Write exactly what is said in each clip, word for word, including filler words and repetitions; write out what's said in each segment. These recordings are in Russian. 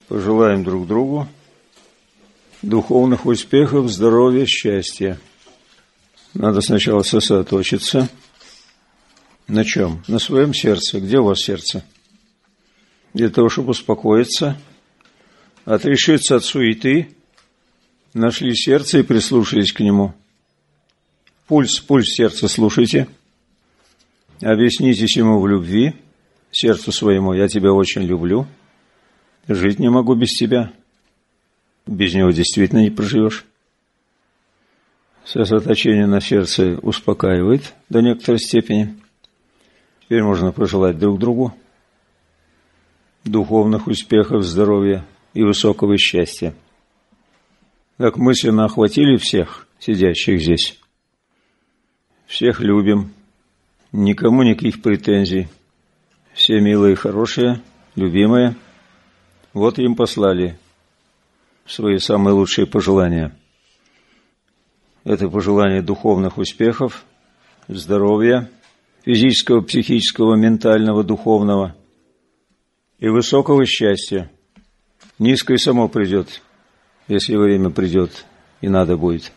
Пожелаем друг другу духовных успехов, здоровья, счастья. Надо сначала сосредоточиться. На чем? На своем сердце. Где у вас сердце? Для того, чтобы успокоиться, отрешиться от суеты, нашли сердце и прислушались к нему. Пульс, пульс сердца слушайте. Объяснитесь ему в любви, сердцу своему: я тебя очень люблю, жить не могу без тебя. Без него действительно не проживешь. Сосредоточение на сердце успокаивает до некоторой степени. Теперь можно пожелать друг другу духовных успехов, здоровья и высокого счастья. Как мысленно охватили всех сидящих здесь. Всех любим, никому никаких претензий. Все милые, хорошие, любимые. Вот им послали свои самые лучшие пожелания. Это пожелание духовных успехов, здоровья, физического, психического, ментального, духовного и высокого счастья. Низкое само придет, если время придет и надо будет.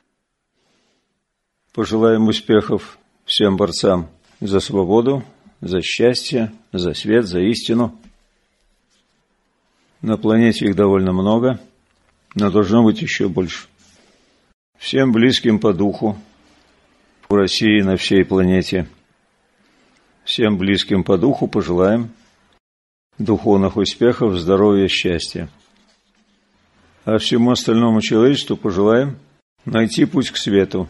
Пожелаем успехов всем борцам за свободу, за счастье, за свет, за истину. На планете их довольно много, но должно быть еще больше. Всем близким по духу в России и на всей планете. Всем близким по духу пожелаем духовных успехов, здоровья, счастья. А всему остальному человечеству пожелаем найти путь к свету.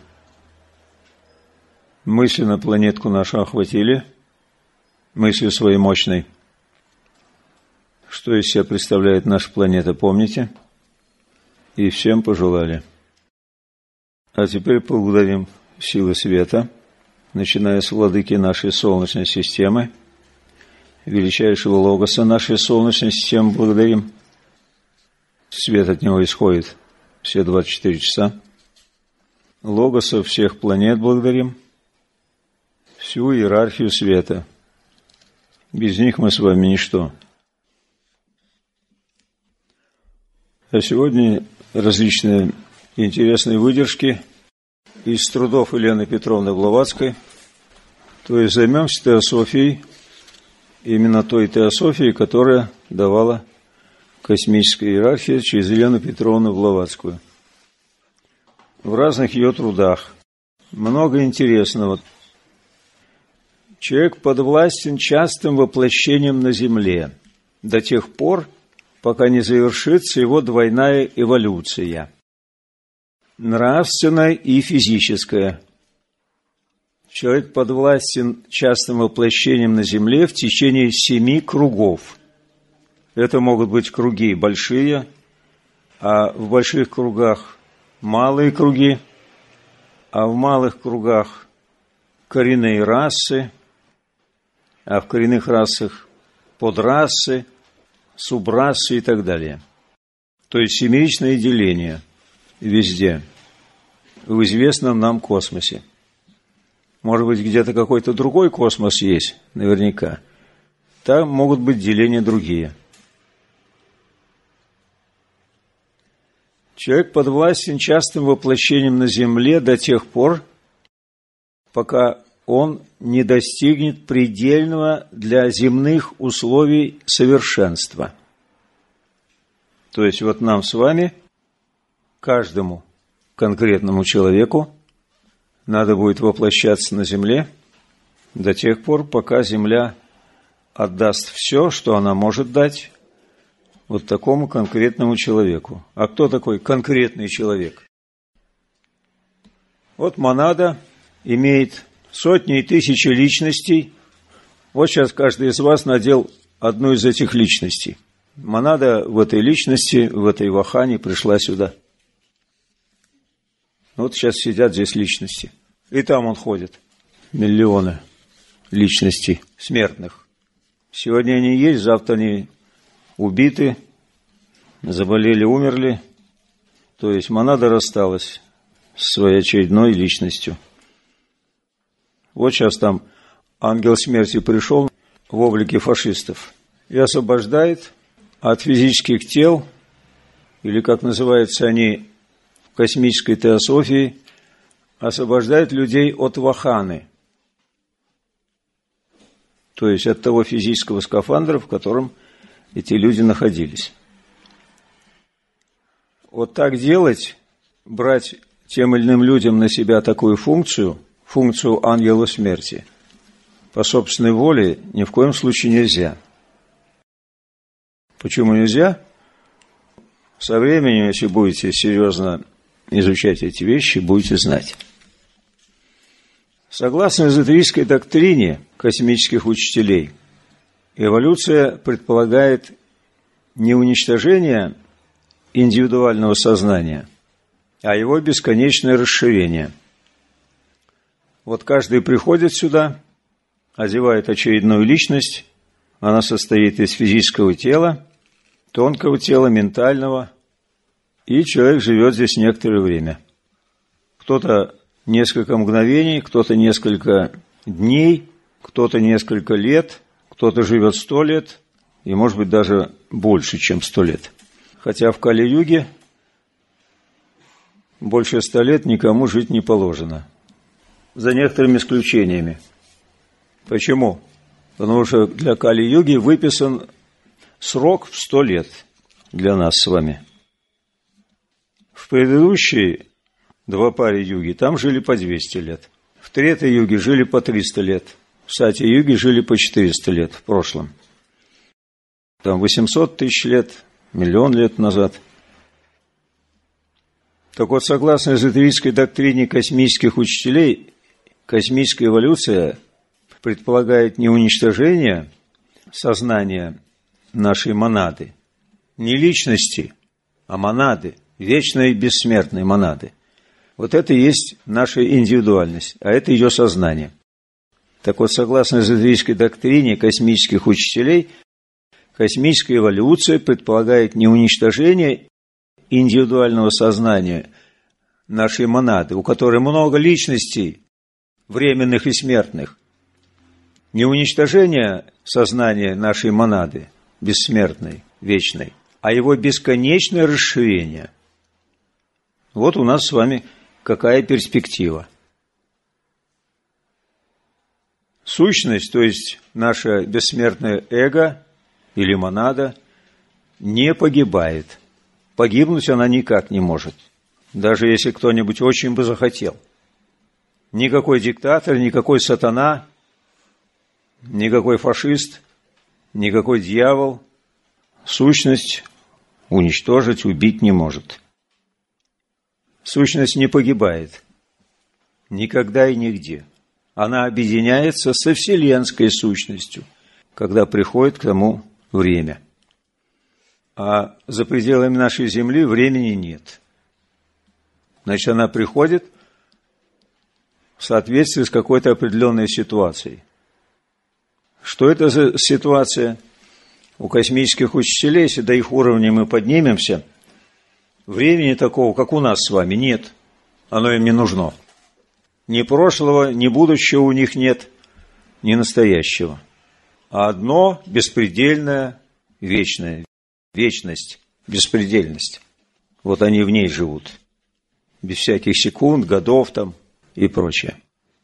Мысленно планетку нашу охватили, мыслью своей мощной. Что из себя представляет наша планета, помните? И всем пожелали. А теперь поблагодарим силы света, начиная с владыки нашей Солнечной системы, величайшего логоса нашей Солнечной системы благодарим. Свет от него исходит все двадцать четыре часа. Логосов всех планет благодарим. Всю иерархию света. Без них мы с вами ничто. А сегодня различные интересные выдержки из трудов Елены Петровны Блаватской. То есть займемся теософией, именно той теософией, которая давала космическая иерархия через Елену Петровну Блаватскую. В разных ее трудах много интересного. Человек подвластен частым воплощением на Земле до тех пор, пока не завершится его двойная эволюция. Нравственная и физическая. Человек подвластен частым воплощением на Земле в течение семи кругов. Это могут быть круги большие, а в больших кругах малые круги, а в малых кругах коренные расы, а в коренных расах подрасы, субрасы и так далее. То есть семеричное деление везде, в известном нам космосе. Может быть, где-то какой-то другой космос есть, наверняка. Там могут быть деления другие. Человек подвластен частым воплощением на Земле до тех пор, пока он не достигнет предельного для земных условий совершенства. То есть вот нам с вами, каждому конкретному человеку, надо будет воплощаться на Земле до тех пор, пока Земля отдаст все, что она может дать вот такому конкретному человеку. А кто такой конкретный человек? Вот монада имеет сотни и тысячи личностей. Вот сейчас каждый из вас надел одну из этих личностей. Монада в этой личности, в этой вахане пришла сюда. Вот сейчас сидят здесь личности. И там он ходит. Миллионы личностей смертных. Сегодня они есть, завтра они убиты, заболели, умерли. То есть монада рассталась с своей очередной личностью. Вот сейчас там ангел смерти пришел в облике фашистов и освобождает от физических тел, или, как называются они в космической теософии, освобождает людей от ваханы, то есть от того физического скафандра, в котором эти люди находились. Вот так делать, брать тем или иным людям на себя такую функцию, функцию ангела смерти, по собственной воле ни в коем случае нельзя. Почему нельзя? Со временем, если будете серьезно изучать эти вещи, будете знать. Согласно эзотерической доктрине космических учителей, эволюция предполагает не уничтожение индивидуального сознания, а его бесконечное расширение. Вот каждый приходит сюда, одевает очередную личность, она состоит из физического тела, тонкого тела, ментального, и человек живет здесь некоторое время. Кто-то несколько мгновений, кто-то несколько дней, кто-то несколько лет, кто-то живет сто лет, и, может быть, даже больше, чем сто лет. Хотя в Кали-юге больше ста лет никому жить не положено. За некоторыми исключениями. Почему? Потому что для Кали-юги выписан срок в сто лет для нас с вами. В предыдущие два паре юги там жили по двести лет. В третьей юге жили по триста лет. В Сати-юге жили по четыреста лет в прошлом. Там восемьсот тысяч лет, миллион лет назад. Так вот, согласно эзотерической доктрине космических учителей, космическая эволюция предполагает не уничтожение сознания нашей монады, не личности, а монады, вечной бессмертной монады. Вот это и есть наша индивидуальность, а это ее сознание. Так вот, согласно эзотерической доктрине космических учителей, космическая эволюция предполагает не уничтожение индивидуального сознания нашей монады, у которой много личностей, временных и смертных, не уничтожение сознания нашей монады, бессмертной, вечной, а его бесконечное расширение. Вот у нас с вами какая перспектива. Сущность, то есть наше бессмертное эго или монада, не погибает. Погибнуть она никак не может, даже если кто-нибудь очень бы захотел. Никакой диктатор, никакой сатана, никакой фашист, никакой дьявол сущность уничтожить, убить не может. Сущность не погибает никогда и нигде. Она объединяется со вселенской сущностью, когда приходит к тому время. А за пределами нашей Земли времени нет. Значит, она приходит в соответствии с какой-то определенной ситуацией. Что это за ситуация? У космических учителей, если до их уровня мы поднимемся, времени такого, как у нас с вами, нет. Оно им не нужно. Ни прошлого, ни будущего у них нет, ни настоящего. А одно беспредельное, вечное. Вечность, беспредельность. Вот они в ней живут. Без всяких секунд, годов там и прочее.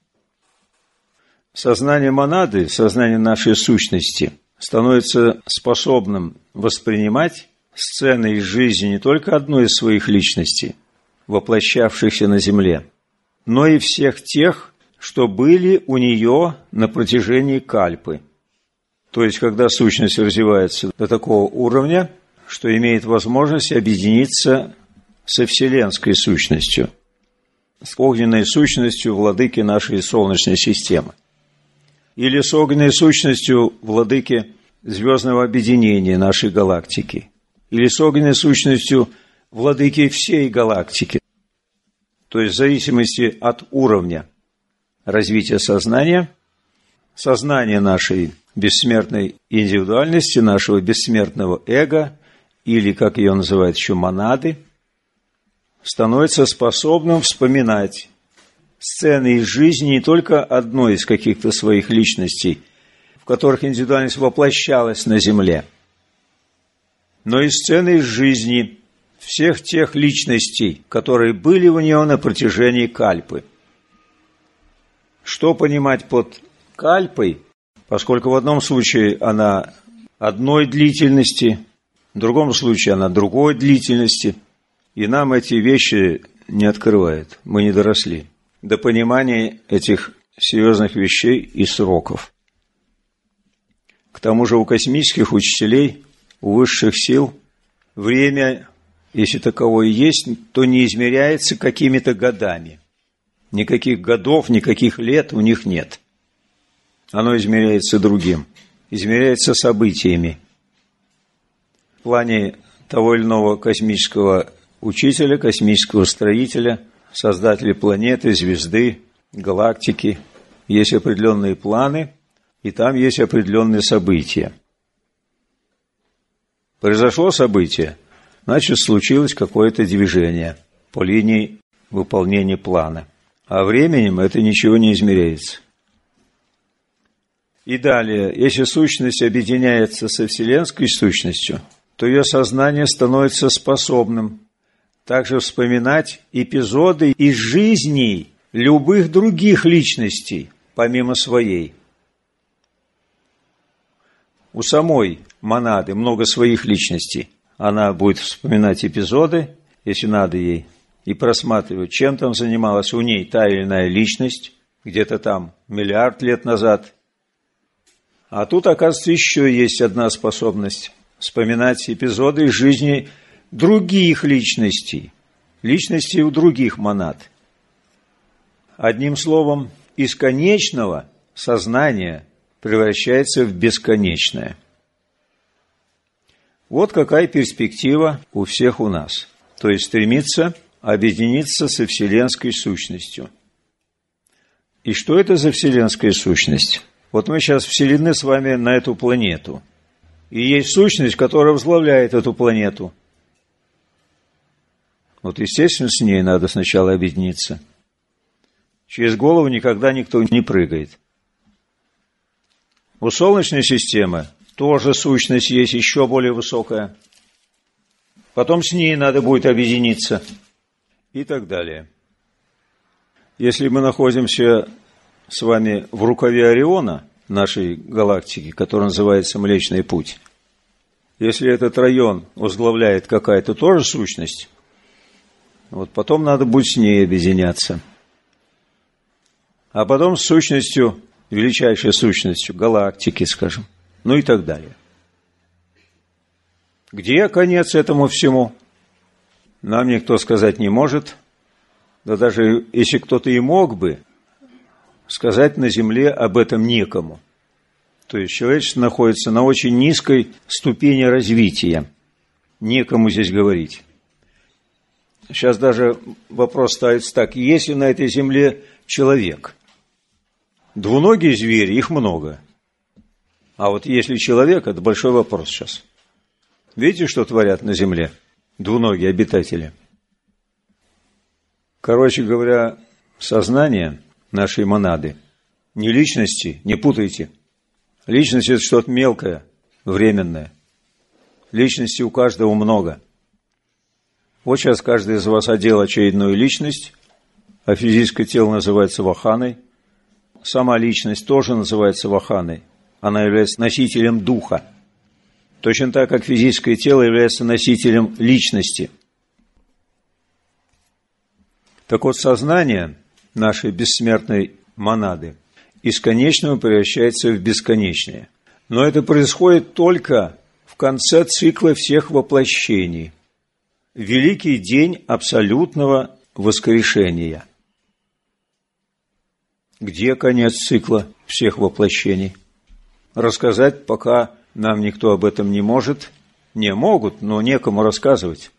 Сознание монады, сознание нашей сущности становится способным воспринимать сцены из жизни не только одной из своих личностей, воплощавшихся на Земле, но и всех тех, что были у нее на протяжении кальпы. То есть, когда сущность развивается до такого уровня, что имеет возможность объединиться со вселенской сущностью, с огненной сущностью владыки нашей Солнечной системы, или с огненной сущностью владыки звездного объединения нашей галактики, или с огненной сущностью владыки всей галактики. То есть, в зависимости от уровня развития сознания, сознание нашей бессмертной индивидуальности, нашего бессмертного эго, или, как ее называют еще, монады, становится способным вспоминать сцены из жизни не только одной из каких-то своих личностей, в которых индивидуальность воплощалась на Земле, но и сцены из жизни всех тех личностей, которые были у него на протяжении кальпы. Что понимать под кальпой, поскольку в одном случае она одной длительности, в другом случае она другой длительности, и нам эти вещи не открывают, мы не доросли до понимания этих серьезных вещей и сроков. К тому же у космических учителей, у высших сил, время, если таковое есть, то не измеряется какими-то годами. Никаких годов, никаких лет у них нет. Оно измеряется другим, измеряется событиями. В плане того или иного космического учителя, космического строителя, создателя планеты, звезды, галактики, есть определенные планы, и там есть определенные события. Произошло событие, значит, случилось какое-то движение по линии выполнения плана. А временем это ничего не измеряется. И далее, если сущность объединяется со вселенской сущностью, то ее сознание становится способным также вспоминать эпизоды из жизней любых других личностей, помимо своей. У самой монады много своих личностей. Она будет вспоминать эпизоды, если надо ей, и просматривать, чем там занималась у ней та или иная личность, где-то там миллиард лет назад. А тут, оказывается, еще есть одна способность – вспоминать эпизоды из жизни других личностей, личностей у других монад. Одним словом, из конечного сознание превращается в бесконечное. Вот какая перспектива у всех у нас. То есть стремиться объединиться со вселенской сущностью. И что это за вселенская сущность? Вот мы сейчас вселены с вами на эту планету. И есть сущность, которая возглавляет эту планету. Вот, естественно, с ней надо сначала объединиться. Через голову никогда никто не прыгает. У Солнечной системы тоже сущность есть еще более высокая. Потом с ней надо будет объединиться. И так далее. Если мы находимся с вами в рукаве Ориона, нашей галактики, которая называется Млечный Путь, если этот район возглавляет какая-то тоже сущность, вот потом надо будет с ней объединяться. А потом с сущностью, величайшей сущностью галактики, скажем, ну и так далее. Где конец этому всему? Нам никто сказать не может. Да даже если кто-то и мог бы, сказать на Земле об этом некому. То есть человечество находится на очень низкой ступени развития. Некому здесь говорить. Сейчас даже вопрос ставится так. Есть ли на этой Земле человек? Двуногие звери, их много. А вот если человек, это большой вопрос сейчас. Видите, что творят на Земле двуногие обитатели? Короче говоря, сознание нашей монады, не личности, не путайте. Личность – это что-то мелкое, временное. Личности у каждого много. Вот сейчас каждый из вас одел очередную личность, а физическое тело называется ваханой. Сама личность тоже называется ваханой. Она является носителем духа. Точно так, как физическое тело является носителем личности. Так вот, сознание нашей бессмертной монады из конечного превращается в бесконечное. Но это происходит только в конце цикла всех воплощений. Великий день абсолютного воскрешения. Где конец цикла всех воплощений? Рассказать пока нам никто об этом не может. Не могут, но некому рассказывать.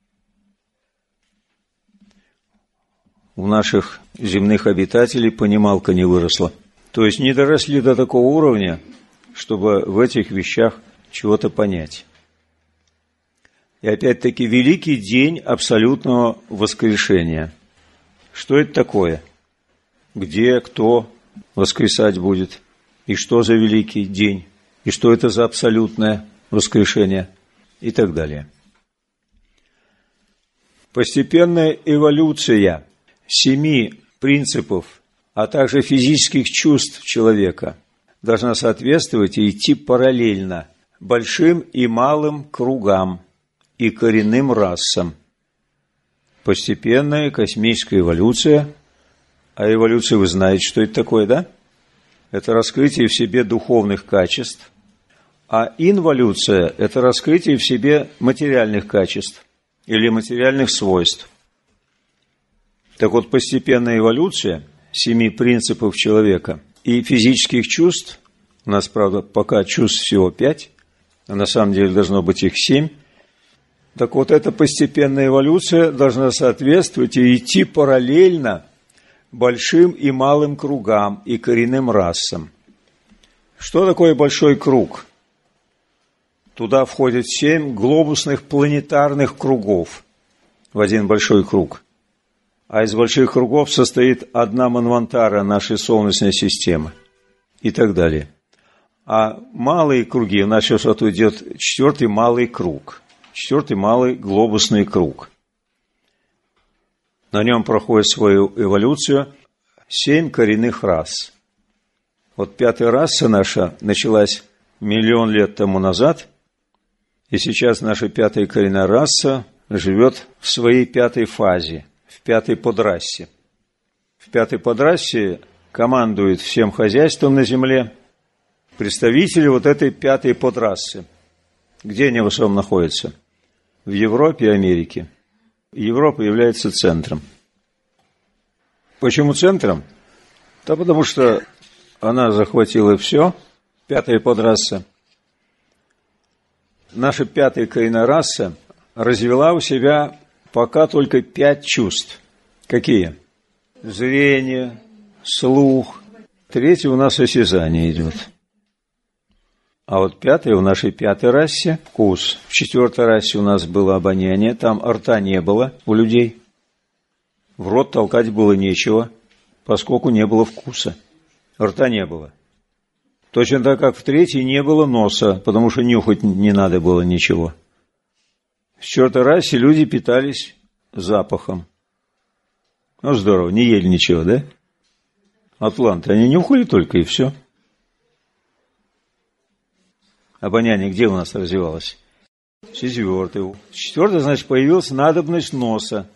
У наших земных обитателей понималка не выросла. То есть не доросли до такого уровня, чтобы в этих вещах чего-то понять. И опять-таки великий день абсолютного воскрешения. Что это такое? Где, кто воскресать будет? И что за великий день? И что это за абсолютное воскрешение? и так далее. Постепенная эволюция семи принципов, а также физических чувств человека должна соответствовать и идти параллельно большим и малым кругам и коренным расам. Постепенная космическая эволюция, а эволюция, вы знаете, что это такое, да? Это раскрытие в себе духовных качеств, а инволюция – это раскрытие в себе материальных качеств или материальных свойств. Так вот, постепенная эволюция семи принципов человека и физических чувств, у нас, правда, пока чувств всего пять, а на самом деле должно быть их семь, так вот, эта постепенная эволюция должна соответствовать и идти параллельно большим и малым кругам и коренным расам. Что такое большой круг? Туда входят семь глобусных планетарных кругов в один большой круг. А из больших кругов состоит одна манвантара нашей Солнечной системы и так далее. А малые круги, у нас сейчас вот идет четвертый малый круг, четвертый малый глобусный круг. На нем проходит свою эволюцию семь коренных рас. Вот пятая раса наша началась миллион лет тому назад, и сейчас наша пятая коренная раса живет в своей пятой фазе, в пятой подрасе. В пятой подрасе командует всем хозяйством на земле представители вот этой пятой подрасы. Где они в основном находятся? В Европе и Америке. Европа является центром. Почему центром? Да потому что она захватила все, пятая подраса. Наша пятая коренная раса развела у себя пока только пять чувств. Какие? Зрение, слух. Третье у нас осязание идет. А вот пятое в нашей пятой расе – вкус. В четвертой расе у нас было обоняние, там рта не было у людей. В рот толкать было нечего, поскольку не было вкуса. Рта не было. Точно так, как в третьей не было носа, потому что нюхать не надо было ничего. В четвертой расе люди питались запахом. Ну, здорово, не ели ничего, да? Атланты, они нюхали только, и все. Обоняние где у нас развивалось? Четвертый. Четвертый, значит, появилась надобность носа.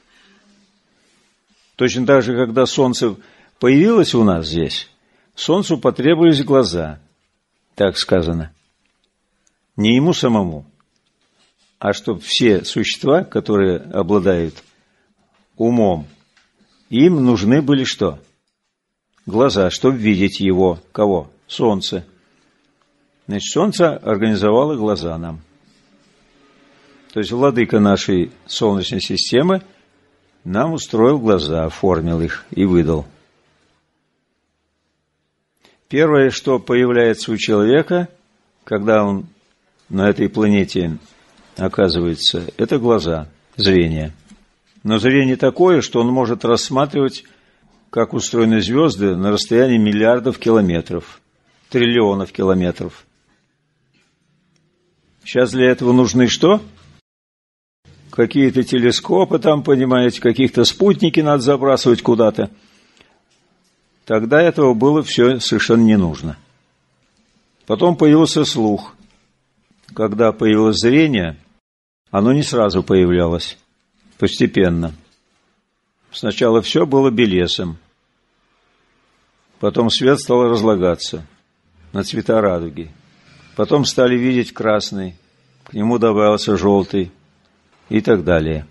Точно так же, когда солнце появилось у нас здесь, солнцу потребовались глаза, так сказано. Не ему самому, а чтобы все существа, которые обладают умом, им нужны были что? Глаза, чтобы видеть его, кого? Солнце. Значит, солнце организовало глаза нам. То есть владыка нашей Солнечной системы нам устроил глаза, оформил их и выдал. Первое, что появляется у человека, когда он на этой планете оказывается, это глаза, зрение. Но зрение такое, что он может рассматривать, как устроены звезды, на расстоянии миллиардов километров, триллионов километров. Сейчас для этого нужны что? Какие-то телескопы там, понимаете, каких-то спутники надо забрасывать куда-то. Тогда этого было все совершенно не нужно. Потом появился слух. Когда появилось зрение, оно не сразу появлялось, постепенно. Сначала все было белесым. Потом свет стал разлагаться на цвета радуги. Потом стали видеть красный, к нему добавился желтый и так далее.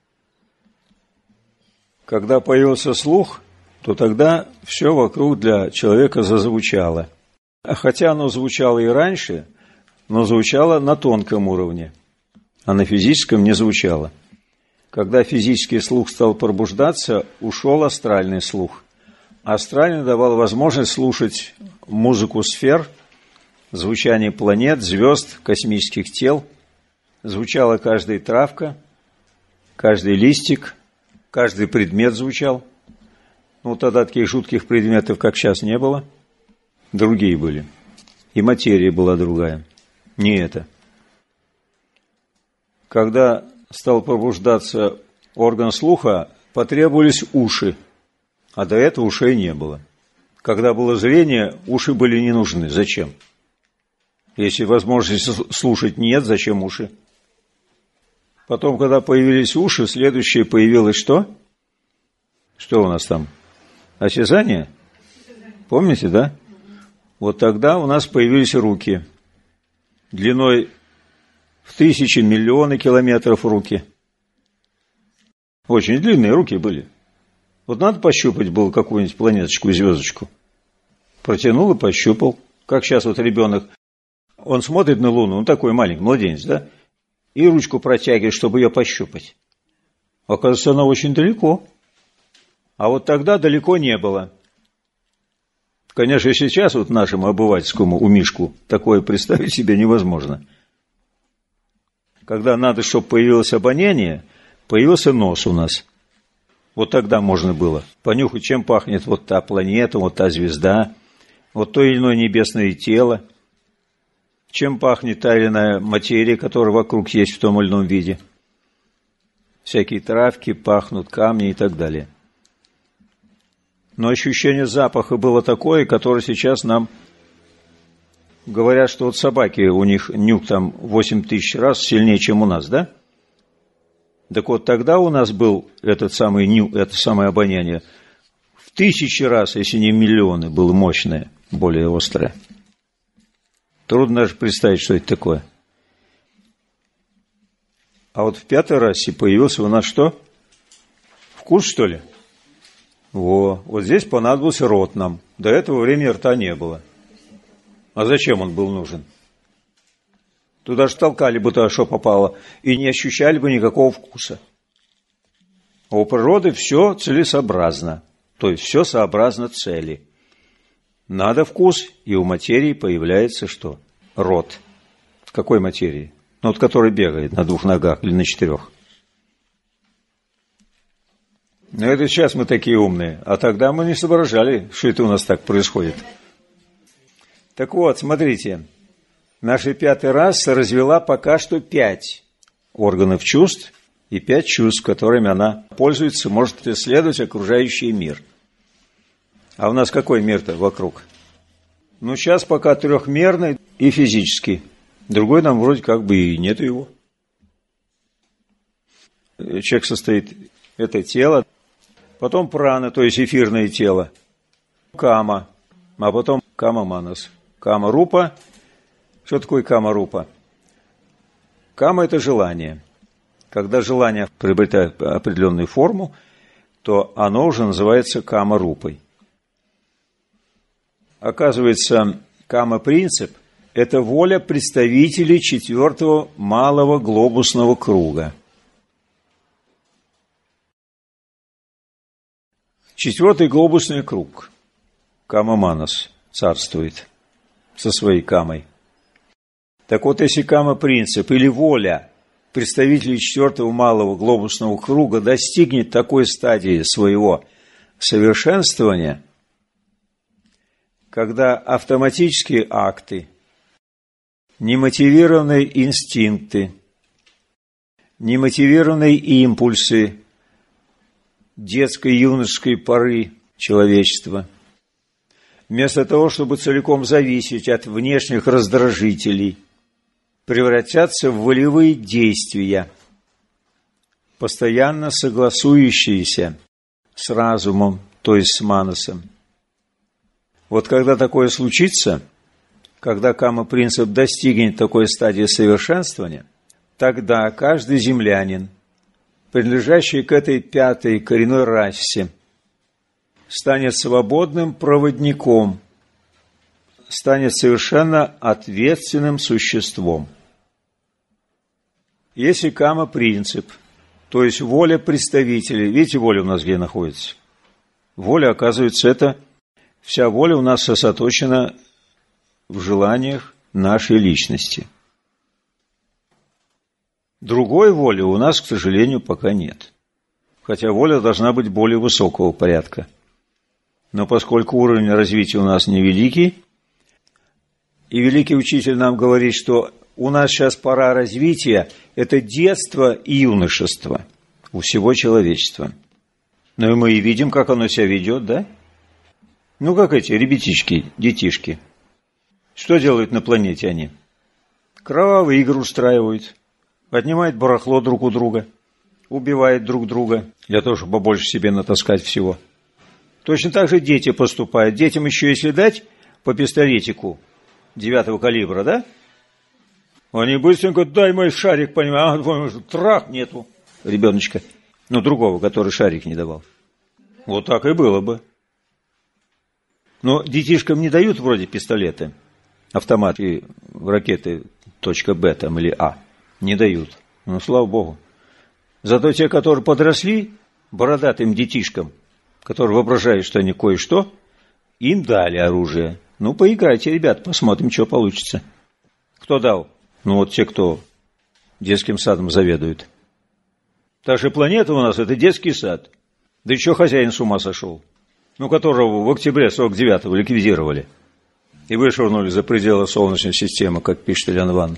Когда появился слух, то тогда все вокруг для человека зазвучало. А хотя оно звучало и раньше, но звучало на тонком уровне, а на физическом не звучало. Когда физический слух стал пробуждаться, ушел астральный слух. Астральный давал возможность слушать музыку сфер, звучание планет, звезд, космических тел. Звучала каждая травка, каждый листик, каждый предмет звучал. Ну, тогда таких жутких предметов, как сейчас, не было. Другие были. И материя была другая. Не это. Когда стал пробуждаться орган слуха, потребовались уши, а до этого ушей не было. Когда было зрение, уши были не нужны. Зачем? Если возможности слушать нет, зачем уши? Потом, когда появились уши, следующее появилось что? Что у нас там? Осязание? Помните, да? Вот тогда у нас появились руки. Длиной в тысячи, миллионы километров руки. Очень длинные руки были. Вот надо пощупать было какую-нибудь планеточку, звездочку. Протянул и пощупал. Как сейчас вот ребенок, он смотрит на Луну, он такой маленький, младенец, да? И ручку протягивает, чтобы ее пощупать. Оказывается, она очень далеко. А вот тогда далеко не было. Конечно, и сейчас вот нашему обывательскому умишку такое представить себе невозможно. Когда надо, чтобы появилось обоняние, появился нос у нас. Вот тогда можно было понюхать, чем пахнет вот та планета, вот та звезда, вот то или иное небесное тело, чем пахнет та или иная материя, которая вокруг есть в том или ином виде. Всякие травки пахнут, камни и так далее. Но ощущение запаха было такое, которое сейчас нам говорят, что вот собаки, у них нюх там восемь тысяч раз сильнее, чем у нас, да? Так вот, тогда у нас был этот самый нюх, это самое обоняние в тысячи раз, если не миллионы, было мощное, более острое. Трудно даже представить, что это такое. А вот в пятой расе появился у нас что? Вкус, что ли? Во, вот здесь понадобился рот нам. До этого времени рта не было. А зачем он был нужен? Туда же толкали бы то, что попало, и не ощущали бы никакого вкуса. А у природы все целесообразно, то есть все сообразно цели. Надо вкус, и у материи появляется что? Рот. Какой материи? Ну, вот который бегает на двух ногах или на четырех. Но это сейчас мы такие умные, а тогда мы не соображали, что это у нас так происходит. Так вот, смотрите, наша пятая раса развела пока что пять органов чувств и пять чувств, которыми она пользуется, может исследовать окружающий мир. А у нас какой мир-то вокруг? Ну, сейчас пока трехмерный и физический. Другой нам вроде как бы и нету его. Человек состоит, это тело, потом прана, то есть эфирное тело, кама, а потом кама-манас. Кама-рупа. Что такое кама-рупа? Кама – это желание. Когда желание приобретает определенную форму, то оно уже называется кама-рупой. Оказывается, кама-принцип – это воля представителей четвертого малого глобусного круга. Четвертый глобусный круг, кама-манас, царствует со своей камой. Так вот, если кама-принцип или воля представителей четвертого малого глобусного круга достигнет такой стадии своего совершенствования, когда автоматические акты, немотивированные инстинкты, немотивированные импульсы детской юношеской поры человечества, вместо того, чтобы целиком зависеть от внешних раздражителей, превратятся в волевые действия, постоянно согласующиеся с разумом, то есть с манасом. Вот когда такое случится, когда кама-принцип достигнет такой стадии совершенствования, тогда каждый землянин, принадлежащий к этой пятой коренной расе, станет свободным проводником, станет совершенно ответственным существом. Если кама-принцип, то есть воля представителей, видите, воля у нас где находится? Воля, оказывается, это вся воля у нас сосредоточена в желаниях нашей личности. Другой воли у нас, к сожалению, пока нет. Хотя воля должна быть более высокого порядка. Но поскольку уровень развития у нас невеликий, И великий учитель нам говорит, что у нас сейчас пора развития, это детство и юношество у всего человечества. Ну и мы и видим, как оно себя ведет, да? Ну, как эти ребятишки, детишки. Что делают на планете они? Кровавые игры устраивают, отнимают барахло друг у друга, убивают друг друга, для того, чтобы побольше себе натаскать всего. Точно так же дети поступают. Детям еще если дать по пистолетику девятого калибра, да? Они быстренько, дай мой шарик, понимаешь, а, трах нету ребеночка. Ну, другого, который шарик не давал. Вот так и было бы. Но детишкам не дают вроде пистолеты, автомат и ракеты точка Б там или А. Не дают. Ну, слава Богу. Зато те, которые подросли, бородатым детишкам, которые воображают, что они кое-что, им дали оружие. Ну, поиграйте, ребят, посмотрим, что получится. Кто дал? Ну, вот те, кто детским садом заведует. Та же планета у нас – это детский сад. Да еще хозяин с ума сошел. Ну, которого в октябре сорок девятого ликвидировали. И вышвырнули за пределы Солнечной системы, как пишет Илья Иванович.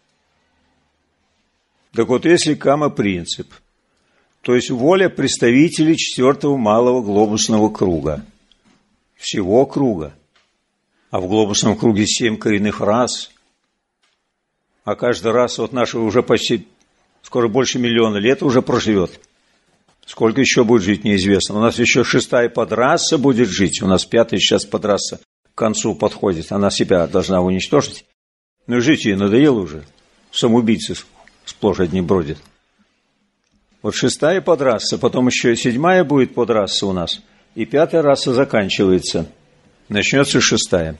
Так вот, если кама-принцип, то есть воля представителей четвертого малого глобусного круга, всего круга, а в глобусном круге семь коренных рас, а каждый раз вот нашего уже почти, скоро больше миллиона лет уже проживет. Сколько еще будет жить, неизвестно. У нас еще шестая подраса будет жить, у нас пятая сейчас подраса к концу подходит, она себя должна уничтожить. Ну и жить ей надоело уже, самоубийцы сплошь одни бродят. Вот шестая подраса, потом еще и седьмая будет подраса у нас, и пятая раса заканчивается. Начнется шестая.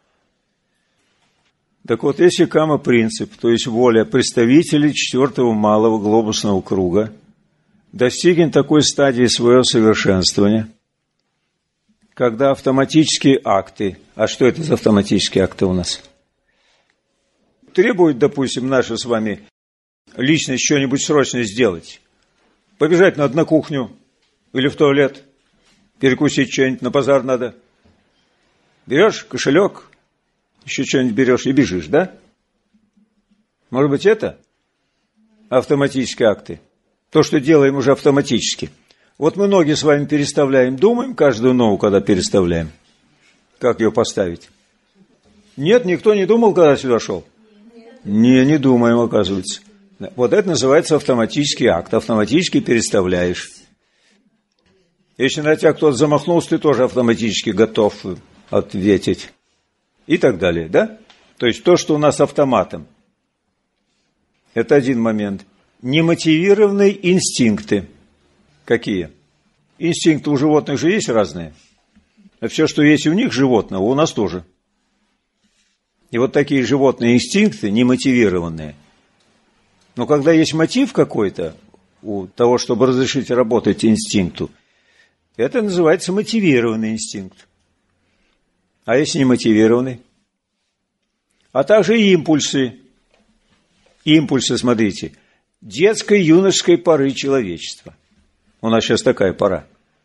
Так вот, если кама-принцип, то есть воля представителей четвертого малого глобусного круга, достигнет такой стадии своего совершенствования, когда автоматические акты, а что это за автоматические акты у нас? Требует, допустим, наша с вами личность что-нибудь срочно сделать. Побежать надо на кухню или в туалет, перекусить что-нибудь, на базар надо. Берешь кошелек, еще что-нибудь берешь и бежишь, да? Может быть, это автоматические акты? То, что делаем уже автоматически. Вот мы ноги с вами переставляем, думаем каждую ногу, когда переставляем. Как ее поставить? Нет, никто не думал, когда сюда шел? Не, не думаем, оказывается. Вот это называется автоматический акт. Автоматически переставляешь. Если на тебя кто-то замахнулся, ты тоже автоматически готов ответить. И так далее, да? То есть то, что у нас автоматом. Это один момент. Немотивированные инстинкты. Какие? Инстинкты у животных же есть разные. А все, что есть у них животного, у нас тоже. И вот такие животные инстинкты, немотивированные. Но когда есть мотив какой-то у того, чтобы разрешить работать инстинкту, это называется мотивированный инстинкт. А если не мотивированный? А также импульсы. Импульсы, смотрите, детской, юношеской поры человечества. У нас сейчас такая пора.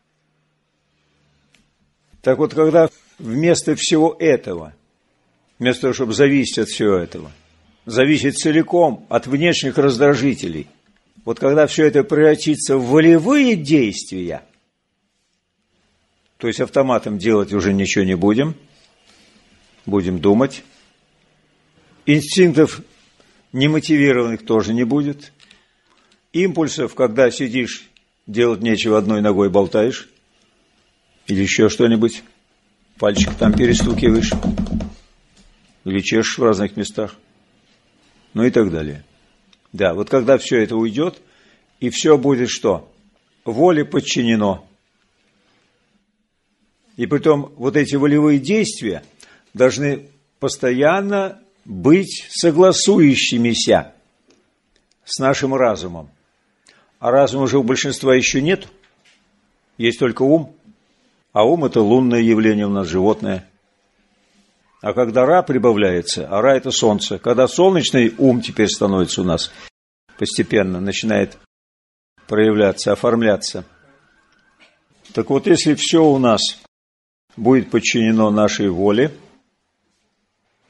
Так вот, когда вместо всего этого, вместо того, чтобы зависеть от всего этого, зависеть целиком от внешних раздражителей, вот когда все это превратится в волевые действия, то есть автоматом делать уже ничего не будем, будем думать, инстинктов немотивированных тоже не будет, импульсов, когда сидишь, делать нечего, одной ногой болтаешь, или еще что-нибудь, пальчик там перестукиваешь, или чешешь в разных местах, ну и так далее. Да, вот когда все это уйдет, и все будет что? Воле подчинено. И притом вот эти волевые действия должны постоянно быть согласующимися с нашим разумом. А разума уже у большинства еще нет. Есть только ум. А ум – это лунное явление у нас, животное. А когда Ра прибавляется, а Ра – это солнце. Когда солнечный ум теперь становится у нас, постепенно начинает проявляться, оформляться. Так вот, если все у нас будет подчинено нашей воле,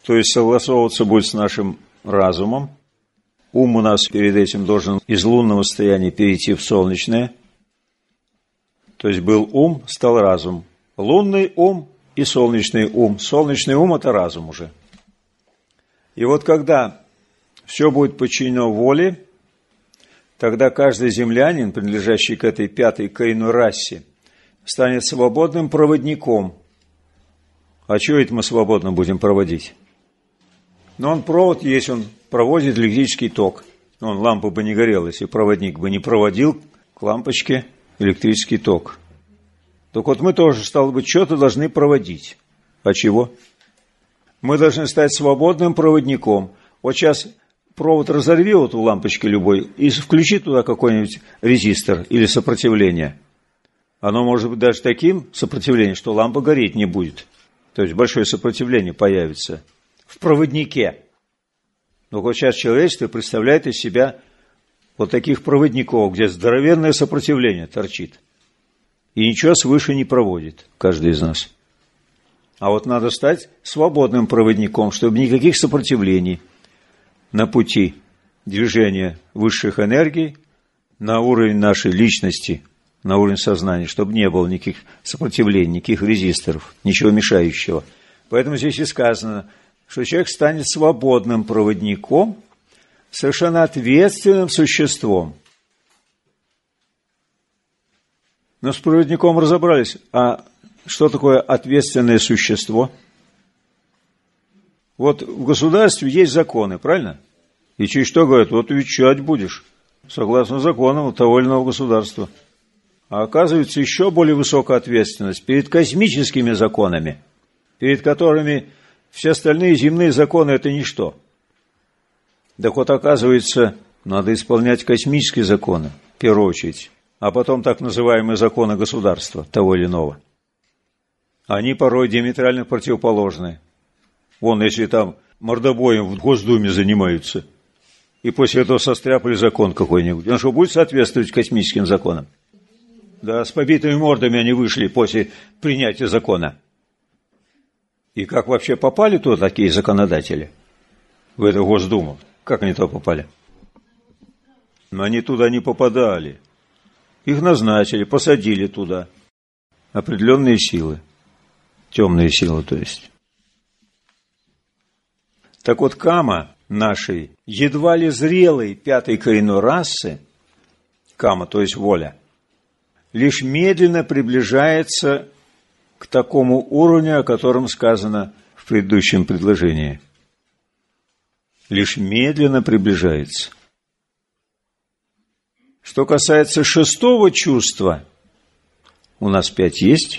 То есть согласовываться будет с нашим разумом. Ум у нас перед этим должен из лунного состояния перейти в солнечное. То есть был ум, стал разум. Лунный ум и солнечный ум. Солнечный ум – это разум уже. И вот когда все будет подчинено воле, тогда каждый землянин, принадлежащий к этой пятой коренной расе, станет свободным проводником. А чего это мы свободно будем проводить? Но он провод есть, он проводит электрический ток. Он лампа бы не горела, если проводник бы не проводил к лампочке электрический ток. Так вот мы тоже, стало быть, что-то должны проводить. А чего? Мы должны стать свободным проводником. Вот сейчас провод разорви вот у лампочки любой и включи туда какой-нибудь резистор или сопротивление. Оно может быть даже таким сопротивлением, что лампа гореть не будет. То есть большое сопротивление появится в проводнике. Но вот сейчас человечество представляет из себя вот таких проводников, где здоровенное сопротивление торчит. И ничего свыше не проводит каждый из нас. А вот надо стать свободным проводником, чтобы никаких сопротивлений на пути движения высших энергий на уровень нашей личности, на уровень сознания, чтобы не было никаких сопротивлений, никаких резисторов, ничего мешающего. Поэтому здесь и сказано, что человек станет свободным проводником, совершенно ответственным существом. Но с проводником разобрались. А что такое ответственное существо? Вот в государстве есть законы, правильно? И через что говорят? Вот отвечать будешь, согласно законам того или иного государства. А оказывается, еще более высокая ответственность перед космическими законами, перед которыми все остальные земные законы – это ничто. Так вот, оказывается, надо исполнять космические законы, в первую очередь, а потом так называемые законы государства, того или иного. Они порой диаметрально противоположны. Вон, если там мордобоем в Госдуме занимаются, и после этого состряпали закон какой-нибудь, он что, будет соответствовать космическим законам? Да, с побитыми мордами они вышли после принятия закона. И как вообще попали туда такие законодатели, в эту Госдуму? Как они туда попали? Но они туда не попадали. Их назначили, посадили туда. Определенные силы. Темные силы, то есть. Так вот, кама нашей, едва ли зрелой пятой коренной расы, кама, то есть воля, лишь медленно приближается к такому уровню, о котором сказано в предыдущем предложении. Лишь медленно приближается. Что касается шестого чувства, у нас пять есть.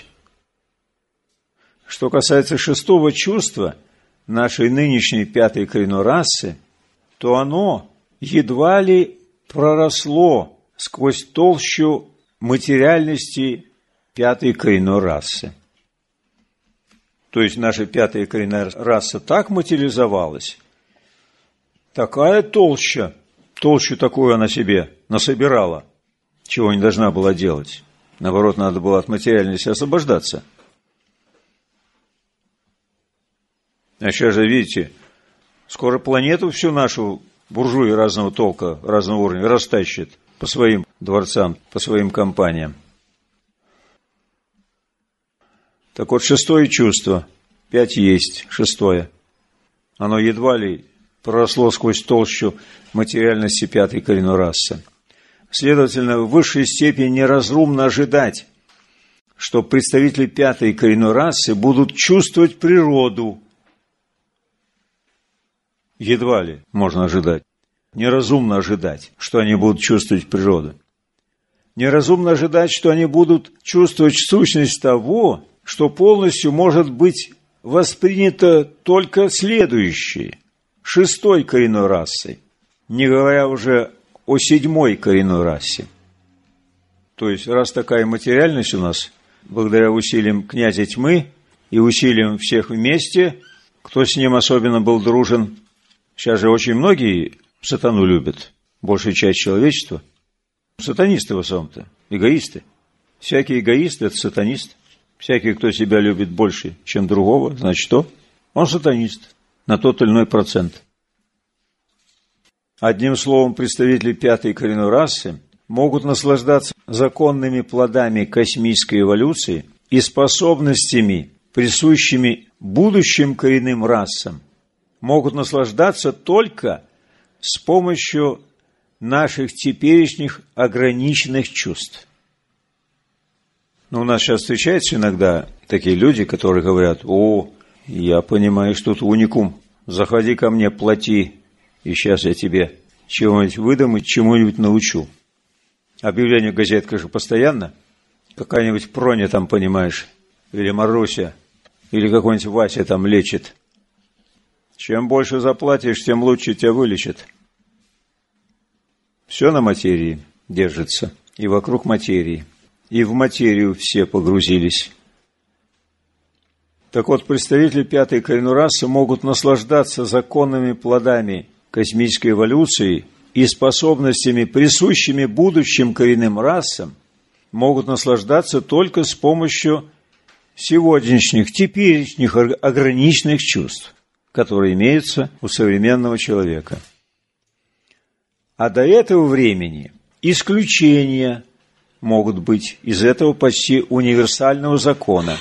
Что касается шестого чувства нашей нынешней пятой коренной расы, то оно едва ли проросло сквозь толщу материальности пятой коренной расы. То есть наша пятая коренная раса так материализовалась, такая толща, толщу такую она себе насобирала, чего не должна была делать. Наоборот, надо было от материальности освобождаться. А сейчас же, видите, скоро планету всю нашу буржуи разного толка, разного уровня растащит по своим дворцам, по своим компаниям. Так вот, шестое чувство, пять есть, шестое. Оно едва ли проросло сквозь толщу материальности пятой коренной расы. Следовательно, в высшей степени неразумно ожидать, что представители пятой коренной расы будут чувствовать природу. Едва ли можно ожидать. Неразумно ожидать, что они будут чувствовать природу. Неразумно ожидать, что они будут чувствовать сущность того, что полностью может быть воспринято только следующей, шестой коренной расой, не говоря уже о седьмой коренной расе. То есть, раз такая материальность у нас, благодаря усилиям князя тьмы и усилиям всех вместе, кто с ним особенно был дружен, сейчас же очень многие сатану любят, большая часть человечества. Сатанисты в основном-то, эгоисты. Всякий эгоист – это сатанист. Всякий, кто себя любит больше, чем другого, значит что? Он сатанист. на тот или иной процент. Одним словом, представители пятой коренной расы могут наслаждаться законными плодами космической эволюции и способностями, присущими будущим коренным расам, могут наслаждаться только с помощью наших теперешних ограниченных чувств. Но у нас сейчас встречаются иногда такие люди, которые говорят: «О, я понимаю, что тут уникум, заходи ко мне, плати, и сейчас я тебе чего-нибудь выдам и чему-нибудь научу». Объявление в газетках же постоянно. Какая-нибудь Проня там, понимаешь, или Маруся, или какой-нибудь Вася там лечит. Чем больше заплатишь, тем лучше тебя вылечат. Все на материи держится, и вокруг материи. И в материю все погрузились. Так вот, представители пятой коренной расы могут наслаждаться законными плодами космической эволюции и способностями, присущими будущим коренным расам, могут наслаждаться только с помощью сегодняшних, теперешних ограниченных чувств, которые имеются у современного человека. А до этого времени исключения могут быть из этого почти универсального закона.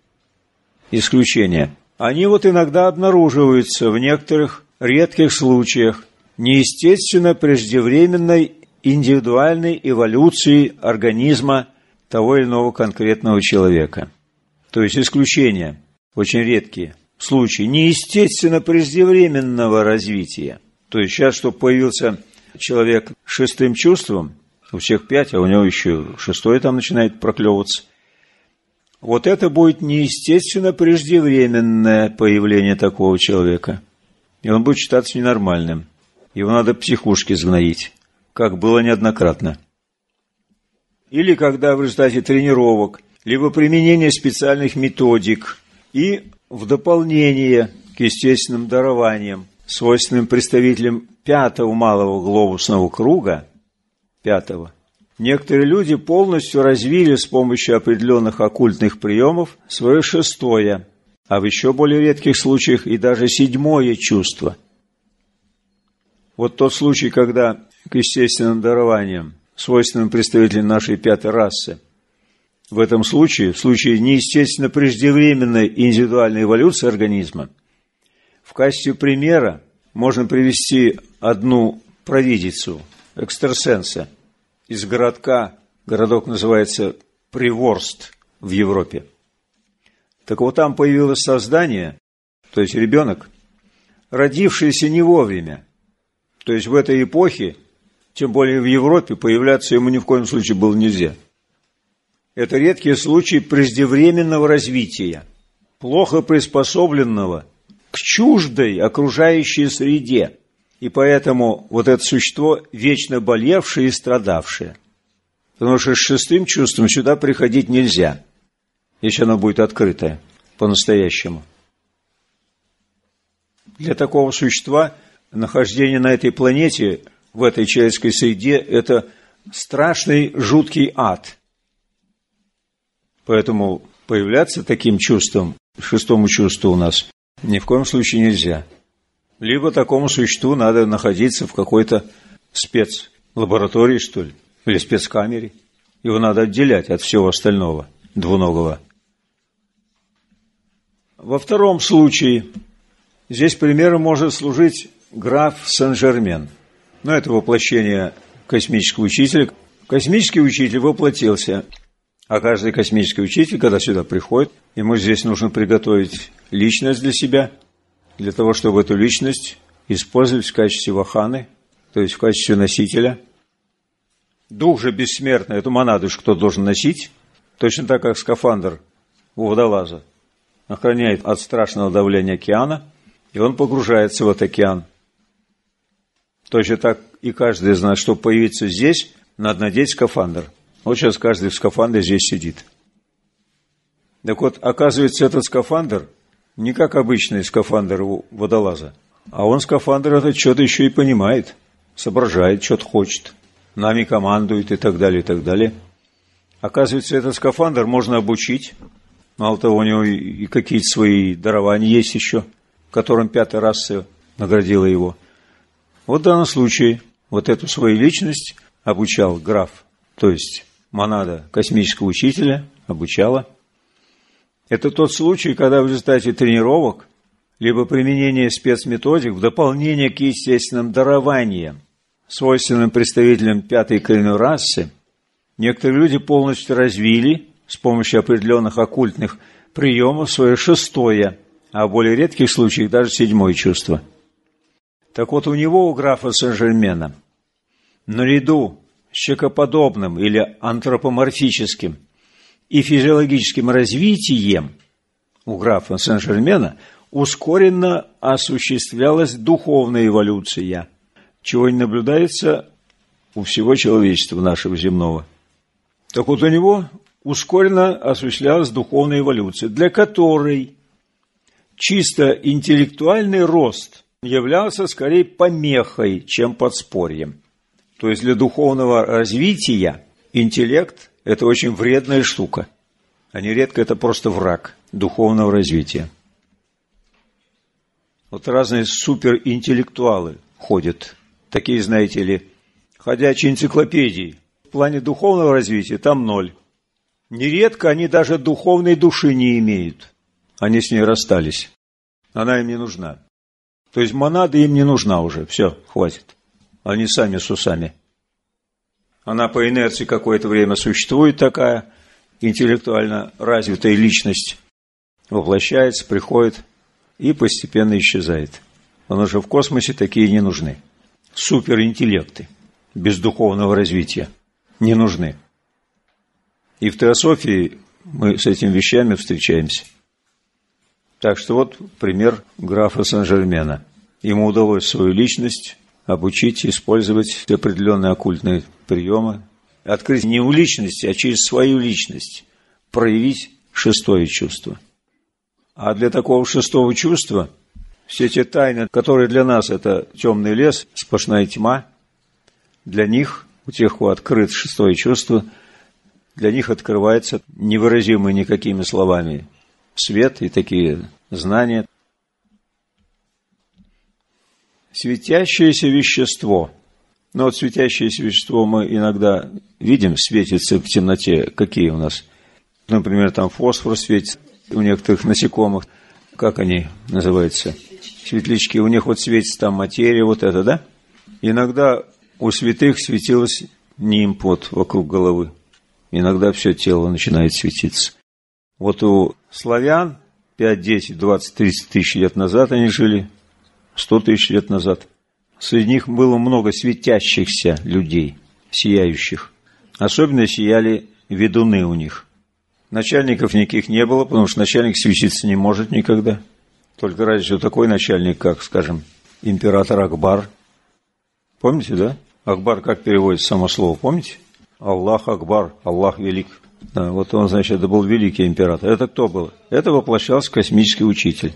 Исключения. Они вот иногда обнаруживаются в некоторых редких случаях неестественно преждевременной индивидуальной эволюции организма того или иного конкретного человека. То есть исключения, очень редкие случаи неестественно преждевременного развития. То есть сейчас, чтобы появился человек с шестым чувством, у всех пять, а у него еще шестое там начинает проклевываться. Вот это будет неестественно преждевременное появление такого человека. И он будет считаться ненормальным. Его надо в психушке сгноить, как было неоднократно. Или когда в результате тренировок, либо применения специальных методик и в дополнение к естественным дарованиям, свойственным представителям пятого малого глобусного круга, пятого, некоторые люди полностью развили с помощью определенных оккультных приемов свое шестое, а в еще более редких случаях и даже седьмое чувство. Вот тот случай, когда к естественным дарованиям, свойственным представителям нашей пятой расы, в этом случае, в случае неестественно преждевременной индивидуальной эволюции организма, в качестве примера можно привести одну провидицу, экстрасенса, из городка, городок называется Приворст в Европе. Так вот, там появилось создание, то есть ребенок, родившийся не вовремя. То есть в этой эпохе, тем более в Европе, появляться ему ни в коем случае было нельзя. Это редкие случаи преждевременного развития, плохо приспособленного к чуждой окружающей среде. И поэтому вот это существо вечно болевшее и страдавшее. Потому что с шестым чувством сюда приходить нельзя, если оно будет открытое по-настоящему. Для такого существа нахождение на этой планете, в этой человеческой среде, это страшный, жуткий ад. Поэтому появляться таким чувством, шестому чувству у нас, ни в коем случае нельзя. Либо такому существу надо находиться в какой-то спецлаборатории, что ли, или спецкамере. Его надо отделять от всего остального, двуногого. Во втором случае, здесь примером может служить граф Сен-Жермен. Но это воплощение космического учителя. Космический учитель воплотился, а каждый космический учитель, когда сюда приходит, ему здесь нужно приготовить личность для себя, для того, чтобы эту личность использовать в качестве ваханы, то есть в качестве носителя. Дух же бессмертный, эту монаду кто должен носить, точно так, как скафандр у водолаза охраняет от страшного давления океана, и он погружается в этот океан. Точно так и каждый из нас, чтобы появиться здесь, надо надеть скафандр. Вот сейчас каждый в скафандре здесь сидит. Так вот, оказывается, этот скафандр не как обычный скафандр у водолаза, а он скафандр этот что-то еще и понимает, соображает, что-то хочет, нами командует и так далее, и так далее. Оказывается, этот скафандр можно обучить. Мало того, у него и какие-то свои дарования есть еще. которым пятая раса наградила его. Вот в данном случае вот эту свою личность обучал граф, то есть монада космического учителя обучала. Это тот случай, когда в результате тренировок либо применения спецметодик в дополнение к естественным дарованиям, свойственным представителям пятой коренной расы, некоторые люди полностью развили с помощью определенных оккультных приемов свое шестое, а в более редких случаях даже седьмое чувство. Так вот, у него, у графа Сен-Жермена, наряду с человекоподобным или антропоморфическим и физиологическим развитием у графа Сен-Жермена ускоренно осуществлялась духовная эволюция, чего не наблюдается у всего человечества нашего земного. Так вот, у него ускоренно осуществлялась духовная эволюция, для которой чисто интеллектуальный рост являлся скорее помехой, чем подспорьем. То есть для духовного развития интеллект – это очень вредная штука, а нередко это просто враг духовного развития. Вот разные суперинтеллектуалы ходят, такие, знаете ли, ходячие энциклопедии. В плане духовного развития там ноль. Нередко они даже духовной души не имеют. Они с ней расстались. Она им не нужна. То есть монада им не нужна уже. Все, хватит. Они сами с усами. Она по инерции какое-то время существует, такая интеллектуально развитая личность. Воплощается, приходит и постепенно исчезает. Потому что в космосе такие не нужны. Суперинтеллекты без духовного развития не нужны. И в теософии мы с этими вещами встречаемся. Так что вот пример графа Сен-Жермена. Ему удалось свою личность обучить, использовать определенные оккультные приемы, открыть не у личности, а через свою личность проявить шестое чувство. А для такого шестого чувства все те тайны, которые для нас это темный лес, сплошная тьма, для них, у тех, кто открыт шестое чувство, для них открывается невыразимый никакими словами свет и такие знания. Светящееся вещество. Ну вот светящееся вещество мы иногда видим, светится в темноте. Какие у нас? Например, там фосфор светится у некоторых насекомых. Как они называются? Светлячки. У них вот светится там материя, вот это, да? Иногда у святых светилось нимб вот вокруг головы. Иногда все тело начинает светиться. Вот у славян пять, десять, двадцать, тридцать тысяч лет назад они жили, сто тысяч лет назад. Среди них было много светящихся людей, сияющих. Особенно сияли ведуны у них. Начальников никаких не было, потому что начальник светиться не может никогда. Только разве что такой начальник, как, скажем, император Акбар. Помните, да? Акбар как переводится само слово, помните? Аллах Акбар, Аллах велик. Да, вот он, значит, это был великий император. Это кто был? Это воплощался космический учитель.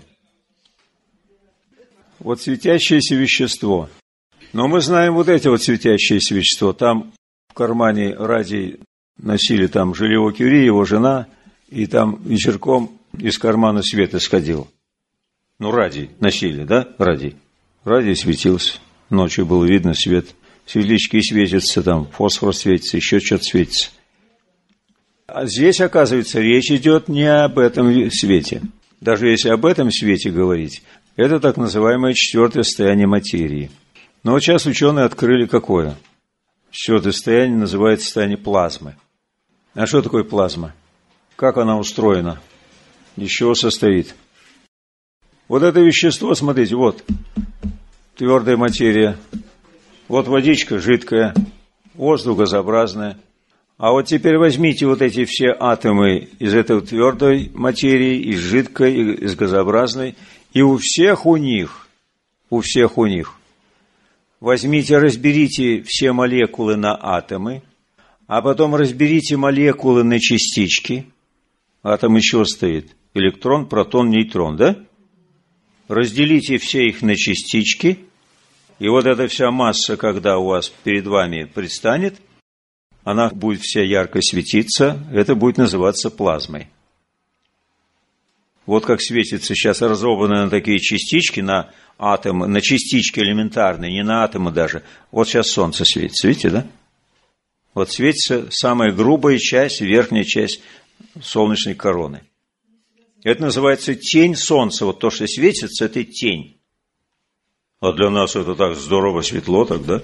Вот светящееся вещество. Но мы знаем вот эти вот светящееся вещество. Там в кармане радий носили там Жилье Кюри, его жена, и там вечерком из кармана свет исходил. Ну, радий носили, да, радий? Радий светился. Ночью было видно свет. Светлячки светятся, там фосфор светится, еще что-то светится. А здесь, оказывается, речь идет не об этом свете. Даже если об этом свете говорить, это так называемое четвертое состояние материи. Но вот сейчас ученые открыли какое? Четвертое состояние называется состояние плазмы. А что такое плазма? Как она устроена? Из чего состоит? Вот это вещество, смотрите, вот твердая материя. Вот водичка жидкая, воздух газообразная. А вот теперь возьмите вот эти все атомы из этой твердой материи, из жидкой, из газообразной, и у всех у них, у всех у них, возьмите, разберите все молекулы на атомы, а потом разберите молекулы на частички. Атом еще стоит. Электрон, протон, нейтрон, да? Разделите все их на частички. И вот эта вся масса, когда у вас перед вами предстанет, она будет вся ярко светиться, это будет называться плазмой. Вот как светится сейчас разобранные на такие частички, на атомы, на частички элементарные, не на атомы даже. Вот сейчас солнце светится, видите, да? Вот светится самая грубая часть, верхняя часть солнечной короны. Это называется тень солнца. Вот то, что светится, это тень. А для нас это так здорово светло тогда.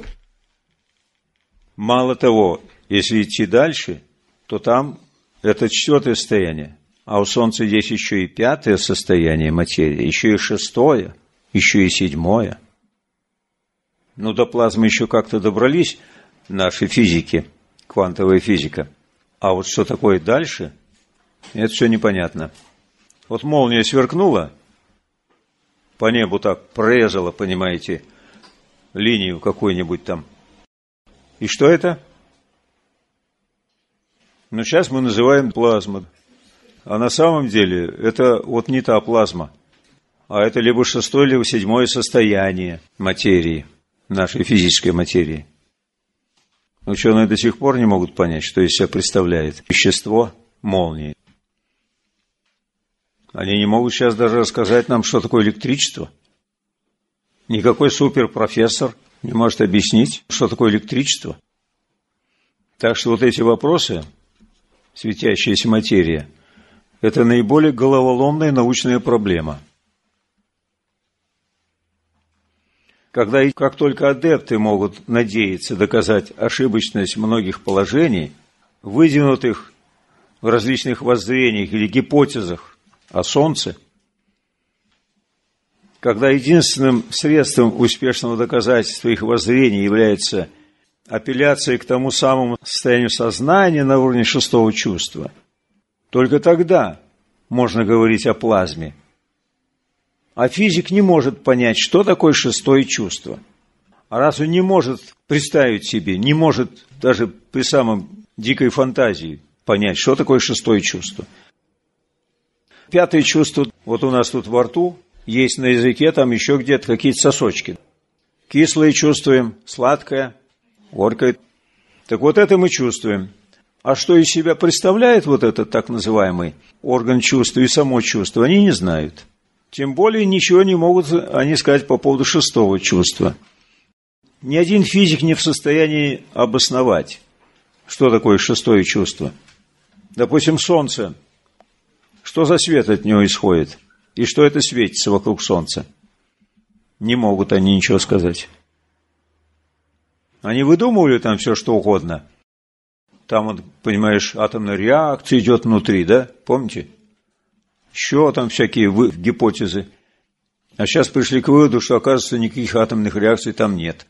Мало того, если идти дальше, то там это четвертое состояние. А у Солнца есть еще и пятое состояние материи, еще и шестое, еще и седьмое. Ну, до плазмы еще как-то добрались наши физики, квантовая физика. А вот что такое дальше, это все непонятно. Вот молния сверкнула, по небу так прорезала, понимаете, линию какую-нибудь там. И что это? Ну, сейчас мы называем плазма. А на самом деле это вот не та плазма, а это либо шестое, либо седьмое состояние материи, нашей физической материи. Ученые до сих пор не могут понять, что из себя представляет вещество молнии. Они не могут сейчас даже рассказать нам, что такое электричество. Никакой суперпрофессор не может объяснить, что такое электричество. Так что вот эти вопросы, светящаяся материя, это наиболее головоломная научная проблема. Когда и как только адепты могут надеяться доказать ошибочность многих положений, выдвинутых в различных воззрениях или гипотезах о Солнце, когда единственным средством успешного доказательства их воззрений является апелляция к тому самому состоянию сознания на уровне шестого чувства, только тогда можно говорить о плазме. А физик не может понять, что такое шестое чувство. А раз он не может представить себе, не может даже при самом дикой фантазии понять, что такое шестое чувство. Пятое чувство, вот у нас тут во рту, есть на языке, там еще где-то какие-то сосочки. Кислое чувствуем, сладкое, горькое. Так вот это мы чувствуем. А что из себя представляет вот этот так называемый орган чувства и само чувство, они не знают. Тем более ничего не могут они сказать по поводу шестого чувства. Ни один физик не в состоянии обосновать, что такое шестое чувство. Допустим, Солнце. Что за свет от него исходит? И что это светится вокруг Солнца? Не могут они ничего сказать. Они выдумывали там все, что угодно. Там, вот, понимаешь, атомная реакция идет внутри, да? Помните? Еще там всякие вы... гипотезы. А сейчас пришли к выводу, что, оказывается, никаких атомных реакций там нет.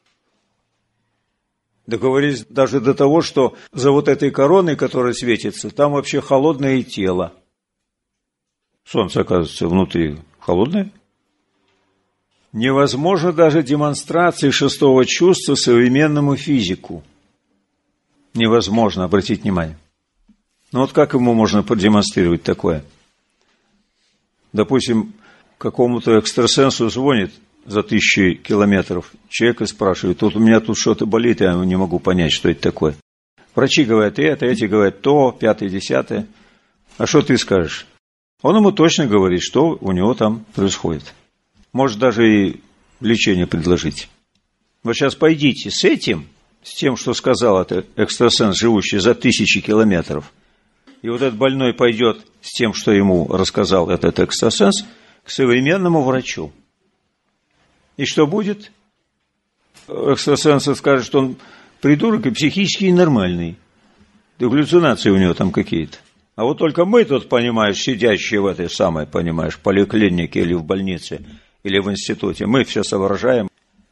Договорились даже до того, что за вот этой короной, которая светится, там вообще холодное тело. Солнце, оказывается, внутри холодное. Невозможно даже демонстрации шестого чувства современному физику. Невозможно, обратить внимание. Ну вот как ему можно продемонстрировать такое? Допустим, какому-то экстрасенсу звонит за тысячи километров человек и спрашивает, тут у меня тут что-то болит, я не могу понять, что это такое. Врачи говорят это, эти говорят то, пятое, десятое. А что ты скажешь? Он ему точно говорит, что у него там происходит. Может даже и лечение предложить. Вот сейчас пойдите с этим, с тем, что сказал этот экстрасенс, живущий за тысячи километров, и вот этот больной пойдет с тем, что ему рассказал этот экстрасенс, к современному врачу. И что будет? Экстрасенс скажет, что он придурок и психически ненормальный. Да галлюцинации у него там какие-то. А вот только мы тут, понимаешь, сидящие в этой самой, понимаешь, поликлинике или в больнице, или в институте, мы все соображаем.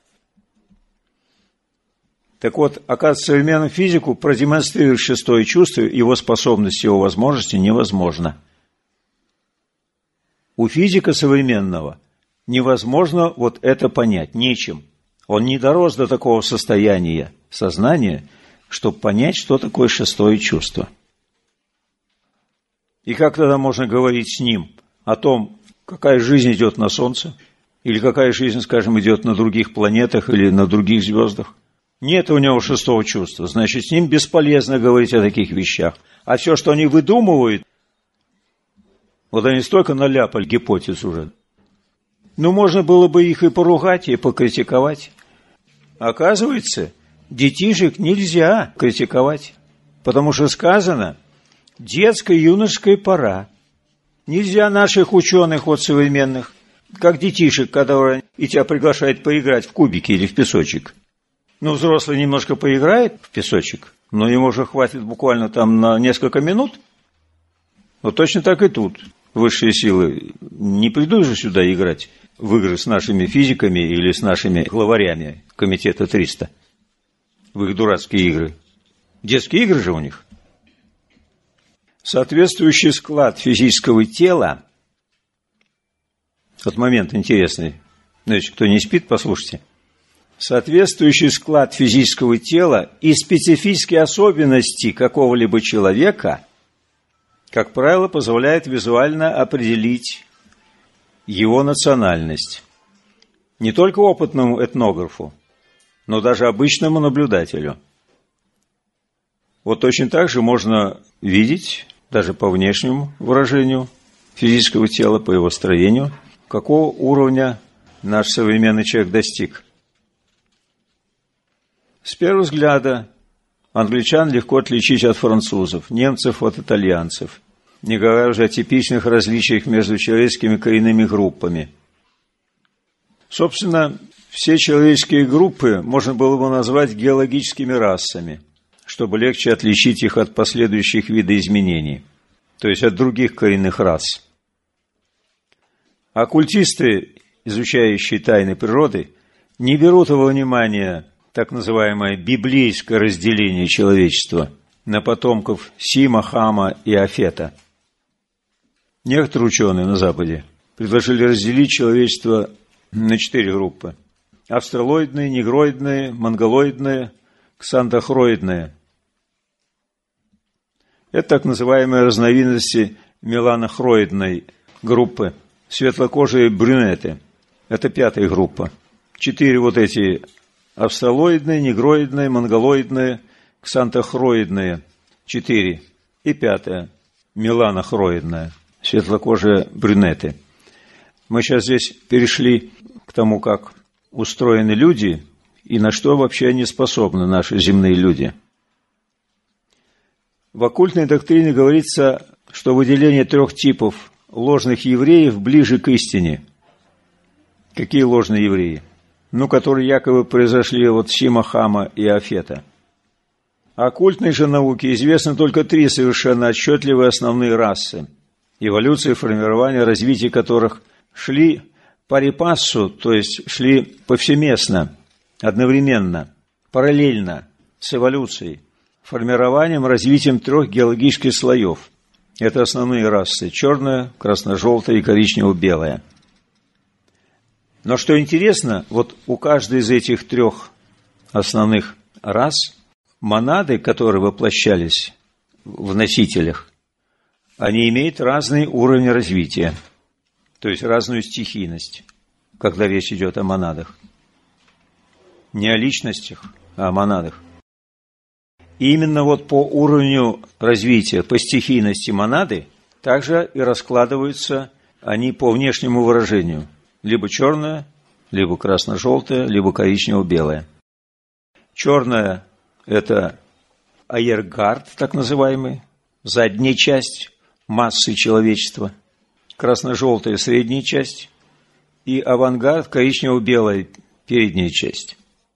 Так вот, оказывается, современному физику продемонстрировать шестое чувство, его способности, его возможности невозможно. У физика современного невозможно вот это понять, нечем. Он не дорос до такого состояния сознания, чтобы понять, что такое шестое чувство. И как тогда можно говорить с ним о том, какая жизнь идет на Солнце, или какая жизнь, скажем, идет на других планетах или на других звездах? Нет у него шестого чувства, значит, с ним бесполезно говорить о таких вещах. А все, что они выдумывают, Вот они столько наляпали гипотез уже. Ну, можно было бы их и поругать, и покритиковать. Оказывается, детишек нельзя критиковать, потому что сказано детско-юношеская пора. Нельзя наших ученых вот современных, как детишек, которые и тебя приглашают поиграть в кубики или в песочек. Ну, взрослый немножко поиграет в песочек, но ему уже хватит буквально там на несколько минут. Вот точно так и тут. Высшие силы не придут же сюда играть в игры с нашими физиками или с нашими главарями комитета триста. В их дурацкие игры. Детские игры же у них. Соответствующий склад физического тела. Вот момент интересный. Ну, если кто не спит, послушайте. Соответствующий склад физического тела и специфические особенности какого-либо человека, как правило, позволяет визуально определить его национальность. Не только опытному этнографу, но даже обычному наблюдателю. Вот точно так же можно видеть, даже по внешнему выражению физического тела, по его строению, какого уровня наш современный человек достиг. С первого взгляда англичан легко отличить от французов, немцев от итальянцев, не говоря уже о типичных различиях между человеческими коренными группами. Собственно, все человеческие группы можно было бы назвать геологическими расами, чтобы легче отличить их от последующих видоизменений, то есть от других коренных рас. Оккультисты, изучающие тайны природы, не берут во внимание так называемое библейское разделение человечества на потомков Сима, Хама и Афета. Некоторые ученые на Западе предложили разделить человечество на четыре группы: австралоидные, негроидные, монголоидные, ксантохроидные. Это так называемые разновидности меланохроидной группы. Светлокожие брюнеты. Это пятая группа. Четыре вот эти австралоидные, негроидные, монголоидные, ксантохроидные. Четыре. И пятая. Меланохроидная. Светлокожие брюнеты. Мы сейчас здесь перешли к тому, как устроены люди и на что вообще они способны, наши земные люди. В оккультной доктрине говорится, что выделение трех типов ложных евреев ближе к истине. Какие ложные евреи? Ну, которые якобы произошли от Сима, Хама и Афета. Оккультной же науке известны только три совершенно отчетливые основные расы, эволюция, формирование, развитие которых шли парипассу, то есть шли повсеместно, одновременно, параллельно с эволюцией, формированием, развитием трех геологических слоев. Это основные расы: черная, красно-желтая и коричнево-белая. Но что интересно, вот у каждой из этих трех основных рас монады, которые воплощались в носителях, они имеют разный уровень развития, то есть разную стихийность, когда речь идет о монадах. Не о личностях, а о монадах. И именно вот по уровню развития, по стихийности монады, также и раскладываются они по внешнему выражению. Либо черная, либо красно-желтая, либо коричнево-белая. Черная – это аергард, так называемый, задняя часть массы человечества. Красно-желтая – средняя часть. И авангард – коричнево-белая – передняя часть.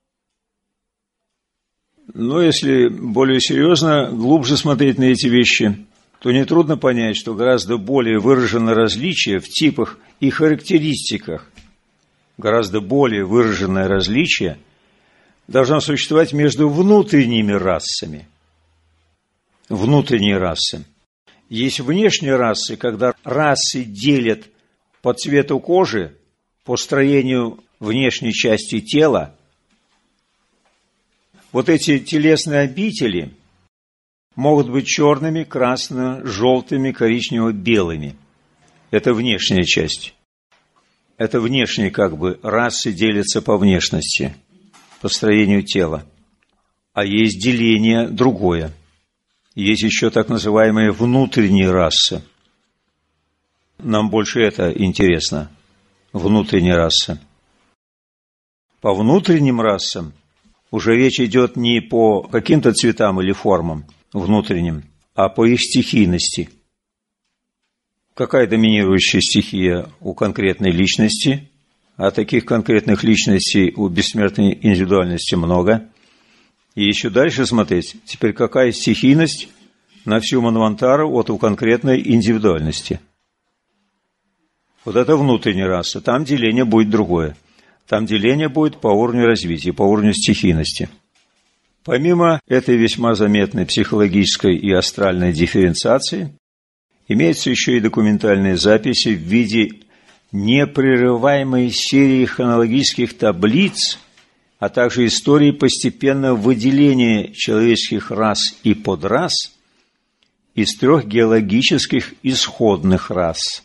Но если более серьезно, глубже смотреть на эти вещи, то нетрудно понять, что гораздо более выражено различие в типах и характеристиках, гораздо более выраженное различие должно существовать между внутренними расами. Внутренние расы. Есть внешние расы, когда расы делят по цвету кожи, по строению внешней части тела. Вот эти телесные обители могут быть черными, красно-желтыми, коричнево-белыми. Это внешняя часть. Это внешние как бы расы делятся по внешности, по строению тела. А есть деление другое. Есть еще так называемые внутренние расы. нам больше это интересно, внутренняя раса. По внутренним расам уже речь идет не по каким-то цветам или формам внутренним, а по их стихийности. Какая доминирующая стихия у конкретной личности? А таких конкретных личностей у бессмертной индивидуальности много. И еще дальше смотреть, теперь какая стихийность на всю Манвантару вот у конкретной индивидуальности. Вот это внутренняя раса, там деление будет другое. Там деление будет по уровню развития, по уровню стихийности. Помимо этой весьма заметной психологической и астральной дифференциации, имеются еще и документальные записи в виде непрерываемой серии хронологических таблиц, а также истории постепенного выделения человеческих рас и подрас из трех геологических исходных рас.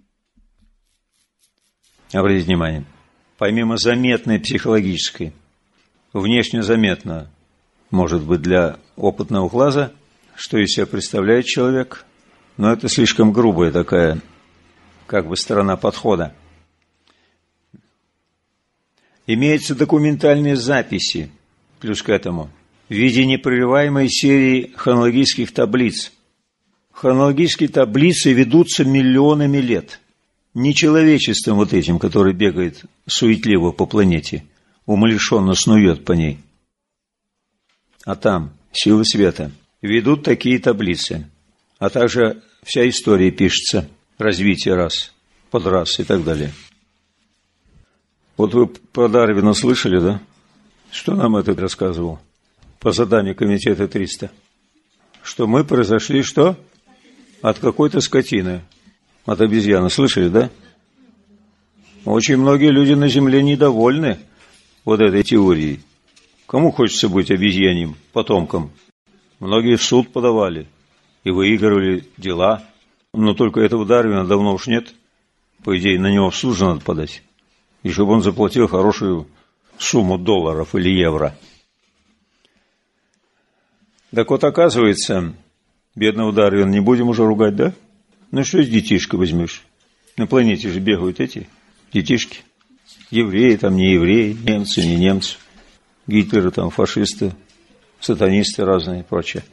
Обратите внимание, помимо заметной психологической, внешне заметно, может быть, для опытного глаза, что из себя представляет человек, но это слишком грубая такая, как бы, сторона подхода. Имеются документальные записи, плюс к этому, в виде непрерываемой серии хронологических таблиц. Хронологические таблицы ведутся миллионами лет. Не человечеством вот этим, который бегает суетливо по планете, умалишенно снует по ней, а там силы света ведут такие таблицы, а также вся история пишется, развитие рас, подрас и так далее. Вот вы про Дарвина слышали, да? Что нам этот рассказывал по заданию комитета триста? Что мы произошли, что? От какой-то скотины, от обезьяны. Слышали, да? Очень многие люди на Земле недовольны вот этой теорией. Кому хочется быть обезьяньим потомком? Многие в суд подавали и выигрывали дела. Но только этого Дарвина давно уж нет. По идее, на него в суд же надо подать. И чтобы он заплатил хорошую сумму долларов или евро. Так вот, оказывается, бедного Дарвина не будем уже ругать, да? Ну что с детишкой возьмешь? На планете же бегают эти детишки. Евреи там, не евреи, немцы, не немцы. Гитлеры там, фашисты, сатанисты разные и прочее.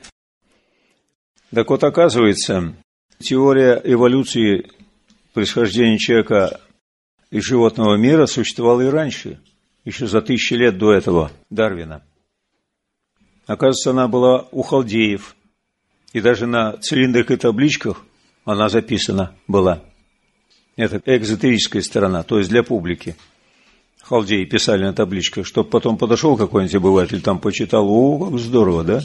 Так вот, оказывается, теория эволюции происхождения человека из животного мира существовала и раньше, еще за тысячи лет до этого Дарвина. Оказывается, она была у халдеев, и даже на цилиндрах и табличках она записана была. Это экзотерическая сторона, то есть для публики. Халдеи писали на табличках, чтобы потом подошел какой-нибудь обыватель, там почитал, о, как здорово, да?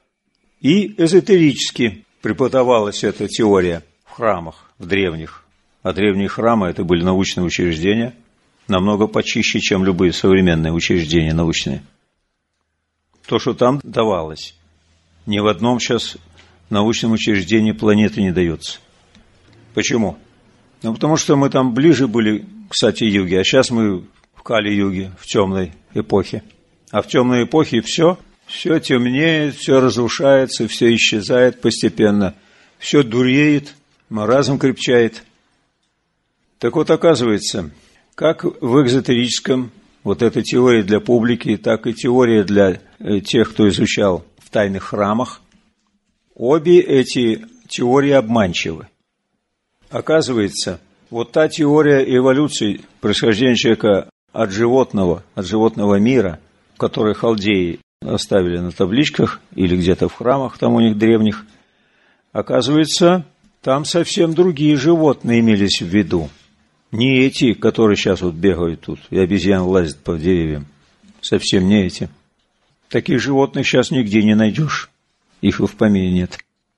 И эзотерически преподавалась эта теория в храмах, в древних. А древние храмы – это были научные учреждения, намного почище, чем любые современные учреждения научные. То, что там давалось, ни в одном сейчас научном учреждении планеты не дается. Почему? Ну, потому что мы там ближе были к Сати-юге, а сейчас мы в Кали-юге, в темной эпохе. А в темной эпохе все, все темнеет, все разрушается, все исчезает постепенно, все дуреет, маразм крепчает. Так вот, оказывается, как в экзотерическом, вот эта теория для публики, так и теория для тех, кто изучал в тайных храмах, обе эти теории обманчивы. Оказывается, вот та теория эволюции, происхождения человека от животного, от животного мира, который халдеи оставили на табличках или где-то в храмах там у них древних, оказывается, там совсем другие животные имелись в виду. Не эти, которые сейчас вот бегают тут, и обезьян лазят по деревьям. Совсем не эти. Таких животных сейчас нигде не найдешь. Их и в помине нет.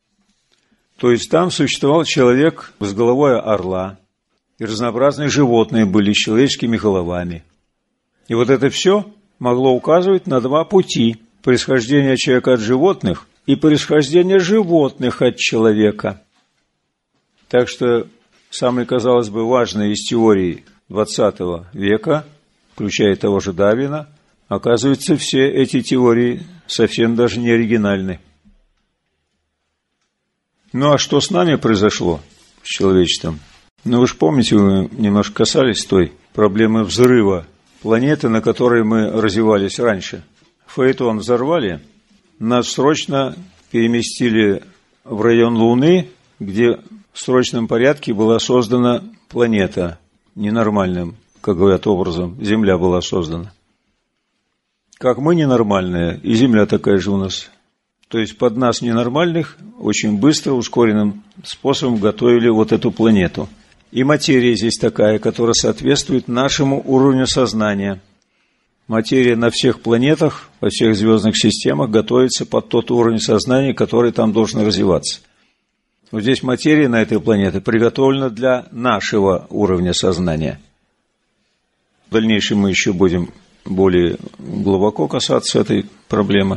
То есть там существовал человек с головой орла, и разнообразные животные были с человеческими головами. И вот это все могло указывать на два пути: происхождение человека от животных и происхождение животных от человека. Так что самой, казалось бы, важной из теорий двадцатого века, включая того же Дарвина, оказывается, все эти теории совсем даже не оригинальны. Ну а что с нами произошло, с человечеством? Ну, вы же помните, вы немножко касались той проблемы взрыва планеты, на которой мы развивались раньше. Фаэтон взорвали, нас срочно переместили в район Луны, где в срочном порядке была создана планета ненормальным, как говорят, образом. Земля была создана. Как мы ненормальные, и Земля такая же у нас. То есть под нас ненормальных очень быстро, ускоренным способом готовили вот эту планету. И материя здесь такая, которая соответствует нашему уровню сознания. Материя на всех планетах, во всех звездных системах готовится под тот уровень сознания, который там должен развиваться. Вот здесь материя на этой планете приготовлена для нашего уровня сознания. В дальнейшем мы еще будем более глубоко касаться этой проблемы.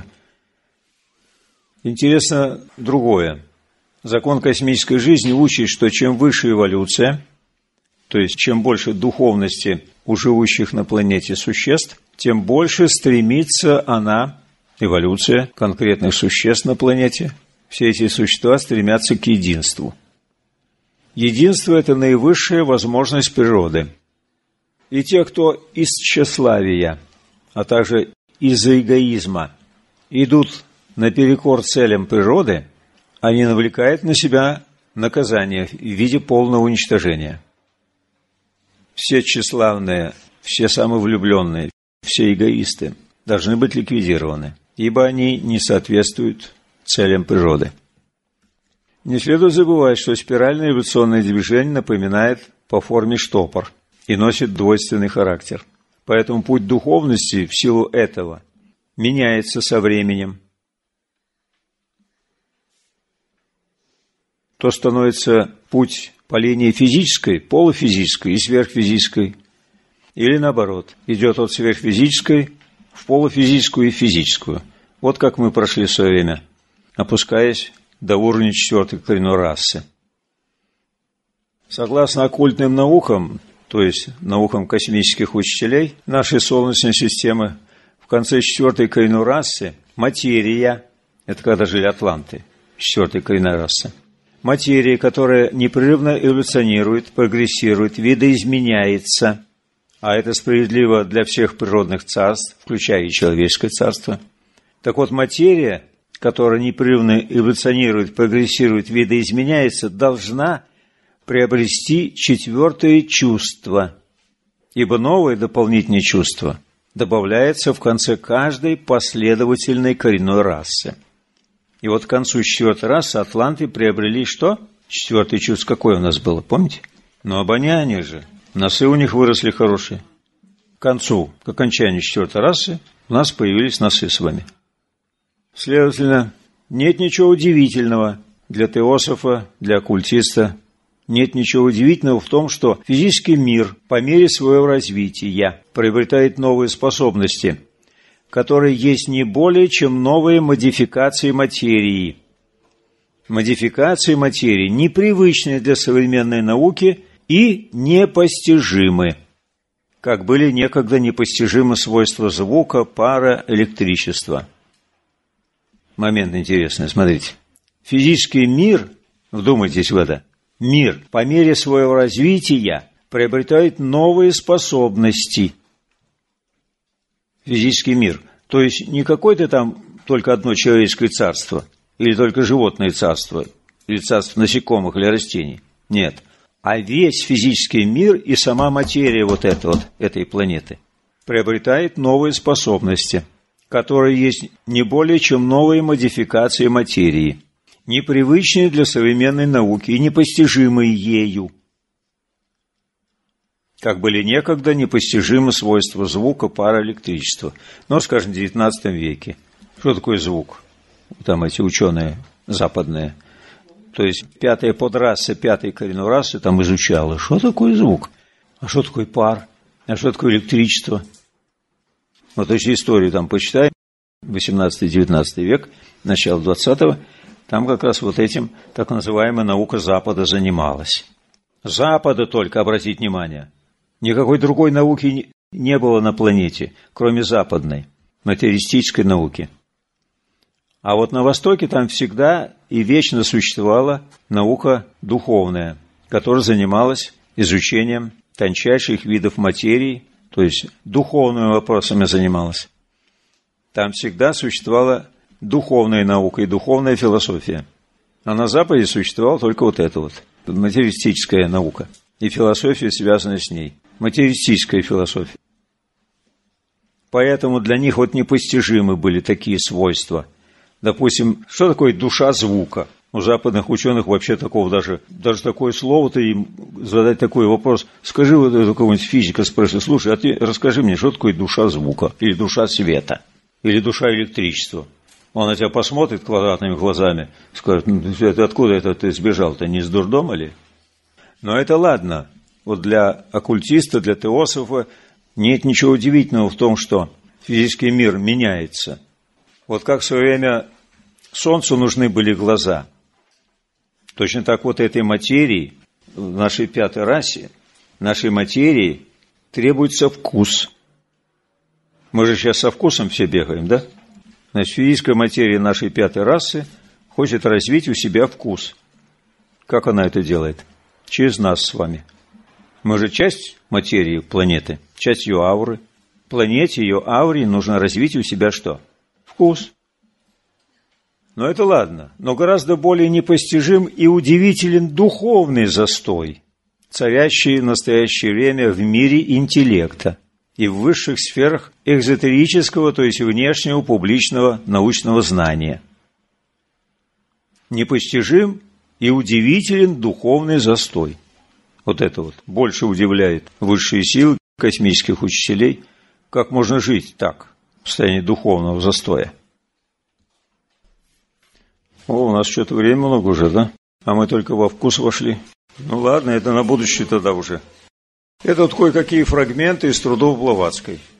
Интересно другое. Закон космической жизни учит, что чем выше эволюция, то есть чем больше духовности у живущих на планете существ, тем больше стремится она, эволюция конкретных существ на планете, все эти существа стремятся к единству. Единство – это наивысшая возможность природы. И те, кто из тщеславия, а также из-за эгоизма идут наперекор целям природы, они навлекают на себя наказание в виде полного уничтожения. Все тщеславные, все самовлюбленные, все эгоисты должны быть ликвидированы, ибо они не соответствуют целям природы. Не следует забывать, что спиральное эволюционное движение напоминает по форме штопор и носит двойственный характер. Поэтому путь духовности в силу этого меняется со временем. То становится путь по линии физической, полуфизической и сверхфизической, или наоборот, идет от сверхфизической в полуфизическую и физическую. Вот как мы прошли в свое время, опускаясь до уровня четвертой коренной расы. Согласно оккультным наукам, то есть наукам космических учителей нашей Солнечной системы, в конце четвертой коренной расы материя, это когда жили атланты, четвертой коренной расы, материя, которая непрерывно эволюционирует, прогрессирует, видоизменяется, а это справедливо для всех природных царств, включая и человеческое царство. Так вот, материя, которая непрерывно эволюционирует, прогрессирует, видоизменяется, должна приобрести четвертое чувство, ибо новое дополнительное чувство добавляется в конце каждой последовательной коренной расы. И вот к концу четвертой расы атланты приобрели что? Четвертое чувство какое у нас было, помните? Ну, обоняние же. Носы у них выросли хорошие. К концу, к окончанию четвертой расы у нас появились носы с вами. Следовательно, нет ничего удивительного для теософа, для оккультиста. Нет ничего удивительного в том, что физический мир по мере своего развития приобретает новые способности, которые есть не более чем новые модификации материи. Модификации материи непривычные для современной науки и непостижимы, как были некогда непостижимы свойства звука, пара, электричества. Момент интересный, смотрите. Физический мир, вдумайтесь в это, мир по мере своего развития приобретает новые способности. Физический мир. То есть не какое-то там только одно человеческое царство, или только животное царство, или царство насекомых, или растений. Нет. А весь физический мир и сама материя вот этой, вот, этой планеты приобретает новые способности, которые есть не более чем новые модификации материи, непривычные для современной науки и непостижимые ею, как были некогда непостижимы свойства звука, пара, электричества. Но, скажем, в девятнадцатом веке. Что такое звук? Там эти ученые западные. То есть пятая подраса, пятая коренной расы там изучала, что такое звук, а что такое пар, а что такое электричество. Вот если историю там почитаем, восемнадцатый-девятнадцатый век, начало двадцатого, там как раз вот этим так называемая наука Запада занималась. Запада только, обратите внимание. Никакой другой науки не было на планете, кроме западной, материалистической науки. А вот на Востоке там всегда и вечно существовала наука духовная, которая занималась изучением тончайших видов материи, то есть духовными вопросами занималась. Там всегда существовала духовная наука и духовная философия. А на Западе существовала только вот эта вот материалистическая наука и философия, связанная с ней. Материалистическая философия. Поэтому для них вот непостижимы были такие свойства. Допустим, что такое душа звука? У западных ученых вообще такого даже, даже такое слово-то им задать такой вопрос. Скажи вот какого-нибудь физика, спроси, слушай, а ты расскажи мне, что такое душа звука? Или душа света? Или душа электричества? Он на тебя посмотрит квадратными глазами, скажет, ну, откуда это ты сбежал-то, не из дурдома ли? Но это ладно. Вот для оккультиста, для теософа нет ничего удивительного в том, что физический мир меняется. Вот как в свое время Солнцу нужны были глаза. Точно так вот этой материи, в нашей пятой расе, нашей материи требуется вкус. Мы же сейчас со вкусом все бегаем, да? Значит, физическая материя нашей пятой расы хочет развить у себя вкус. Как она это делает? Через нас с вами. Мы же часть материи планеты, часть ее ауры. Планете, ее ауре нужно развить у себя что? Вкус. Но это ладно. Но гораздо более непостижим и удивителен духовный застой, царящий в настоящее время в мире интеллекта и в высших сферах экзотерического, то есть внешнего публичного научного знания. Непостижим и удивителен духовный застой. Вот это вот больше удивляет высшие силы космических учителей, как можно жить так, в состоянии духовного застоя. О, у нас что-то времени много уже, да? А мы только во вкус вошли. Ну ладно, это на будущее тогда уже. Это вот кое-какие фрагменты из трудов Блаватской.